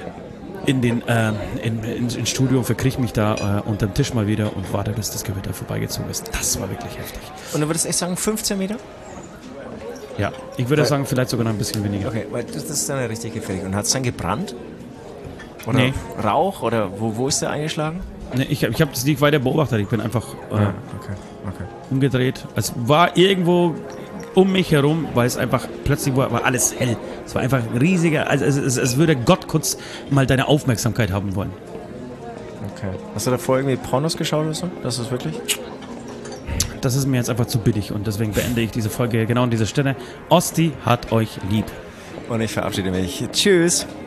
ins Studio und verkrieche mich da unterm Tisch mal wieder und warte, bis das Gewitter vorbeigezogen ist. Das war wirklich heftig. Und du würdest echt sagen, 15 Meter? Ja, ich würde sagen, vielleicht sogar noch ein bisschen weniger. Okay, weil das ist dann richtig gefährlich. Und hat es dann gebrannt? Oder nee. Rauch? Oder wo ist der eingeschlagen? Nee, ich hab das nicht weiter beobachtet. Ich bin einfach okay. umgedreht. Es war irgendwo um mich herum, weil es einfach plötzlich war alles hell. Es war einfach ein riesiger, also es würde Gott kurz mal deine Aufmerksamkeit haben wollen. Okay. Hast du davor irgendwie Pornos geschaut oder so? Das ist wirklich? Das ist mir jetzt einfach zu billig und deswegen beende ich diese Folge genau an dieser Stelle. Osti hat euch lieb. Und ich verabschiede mich. Tschüss.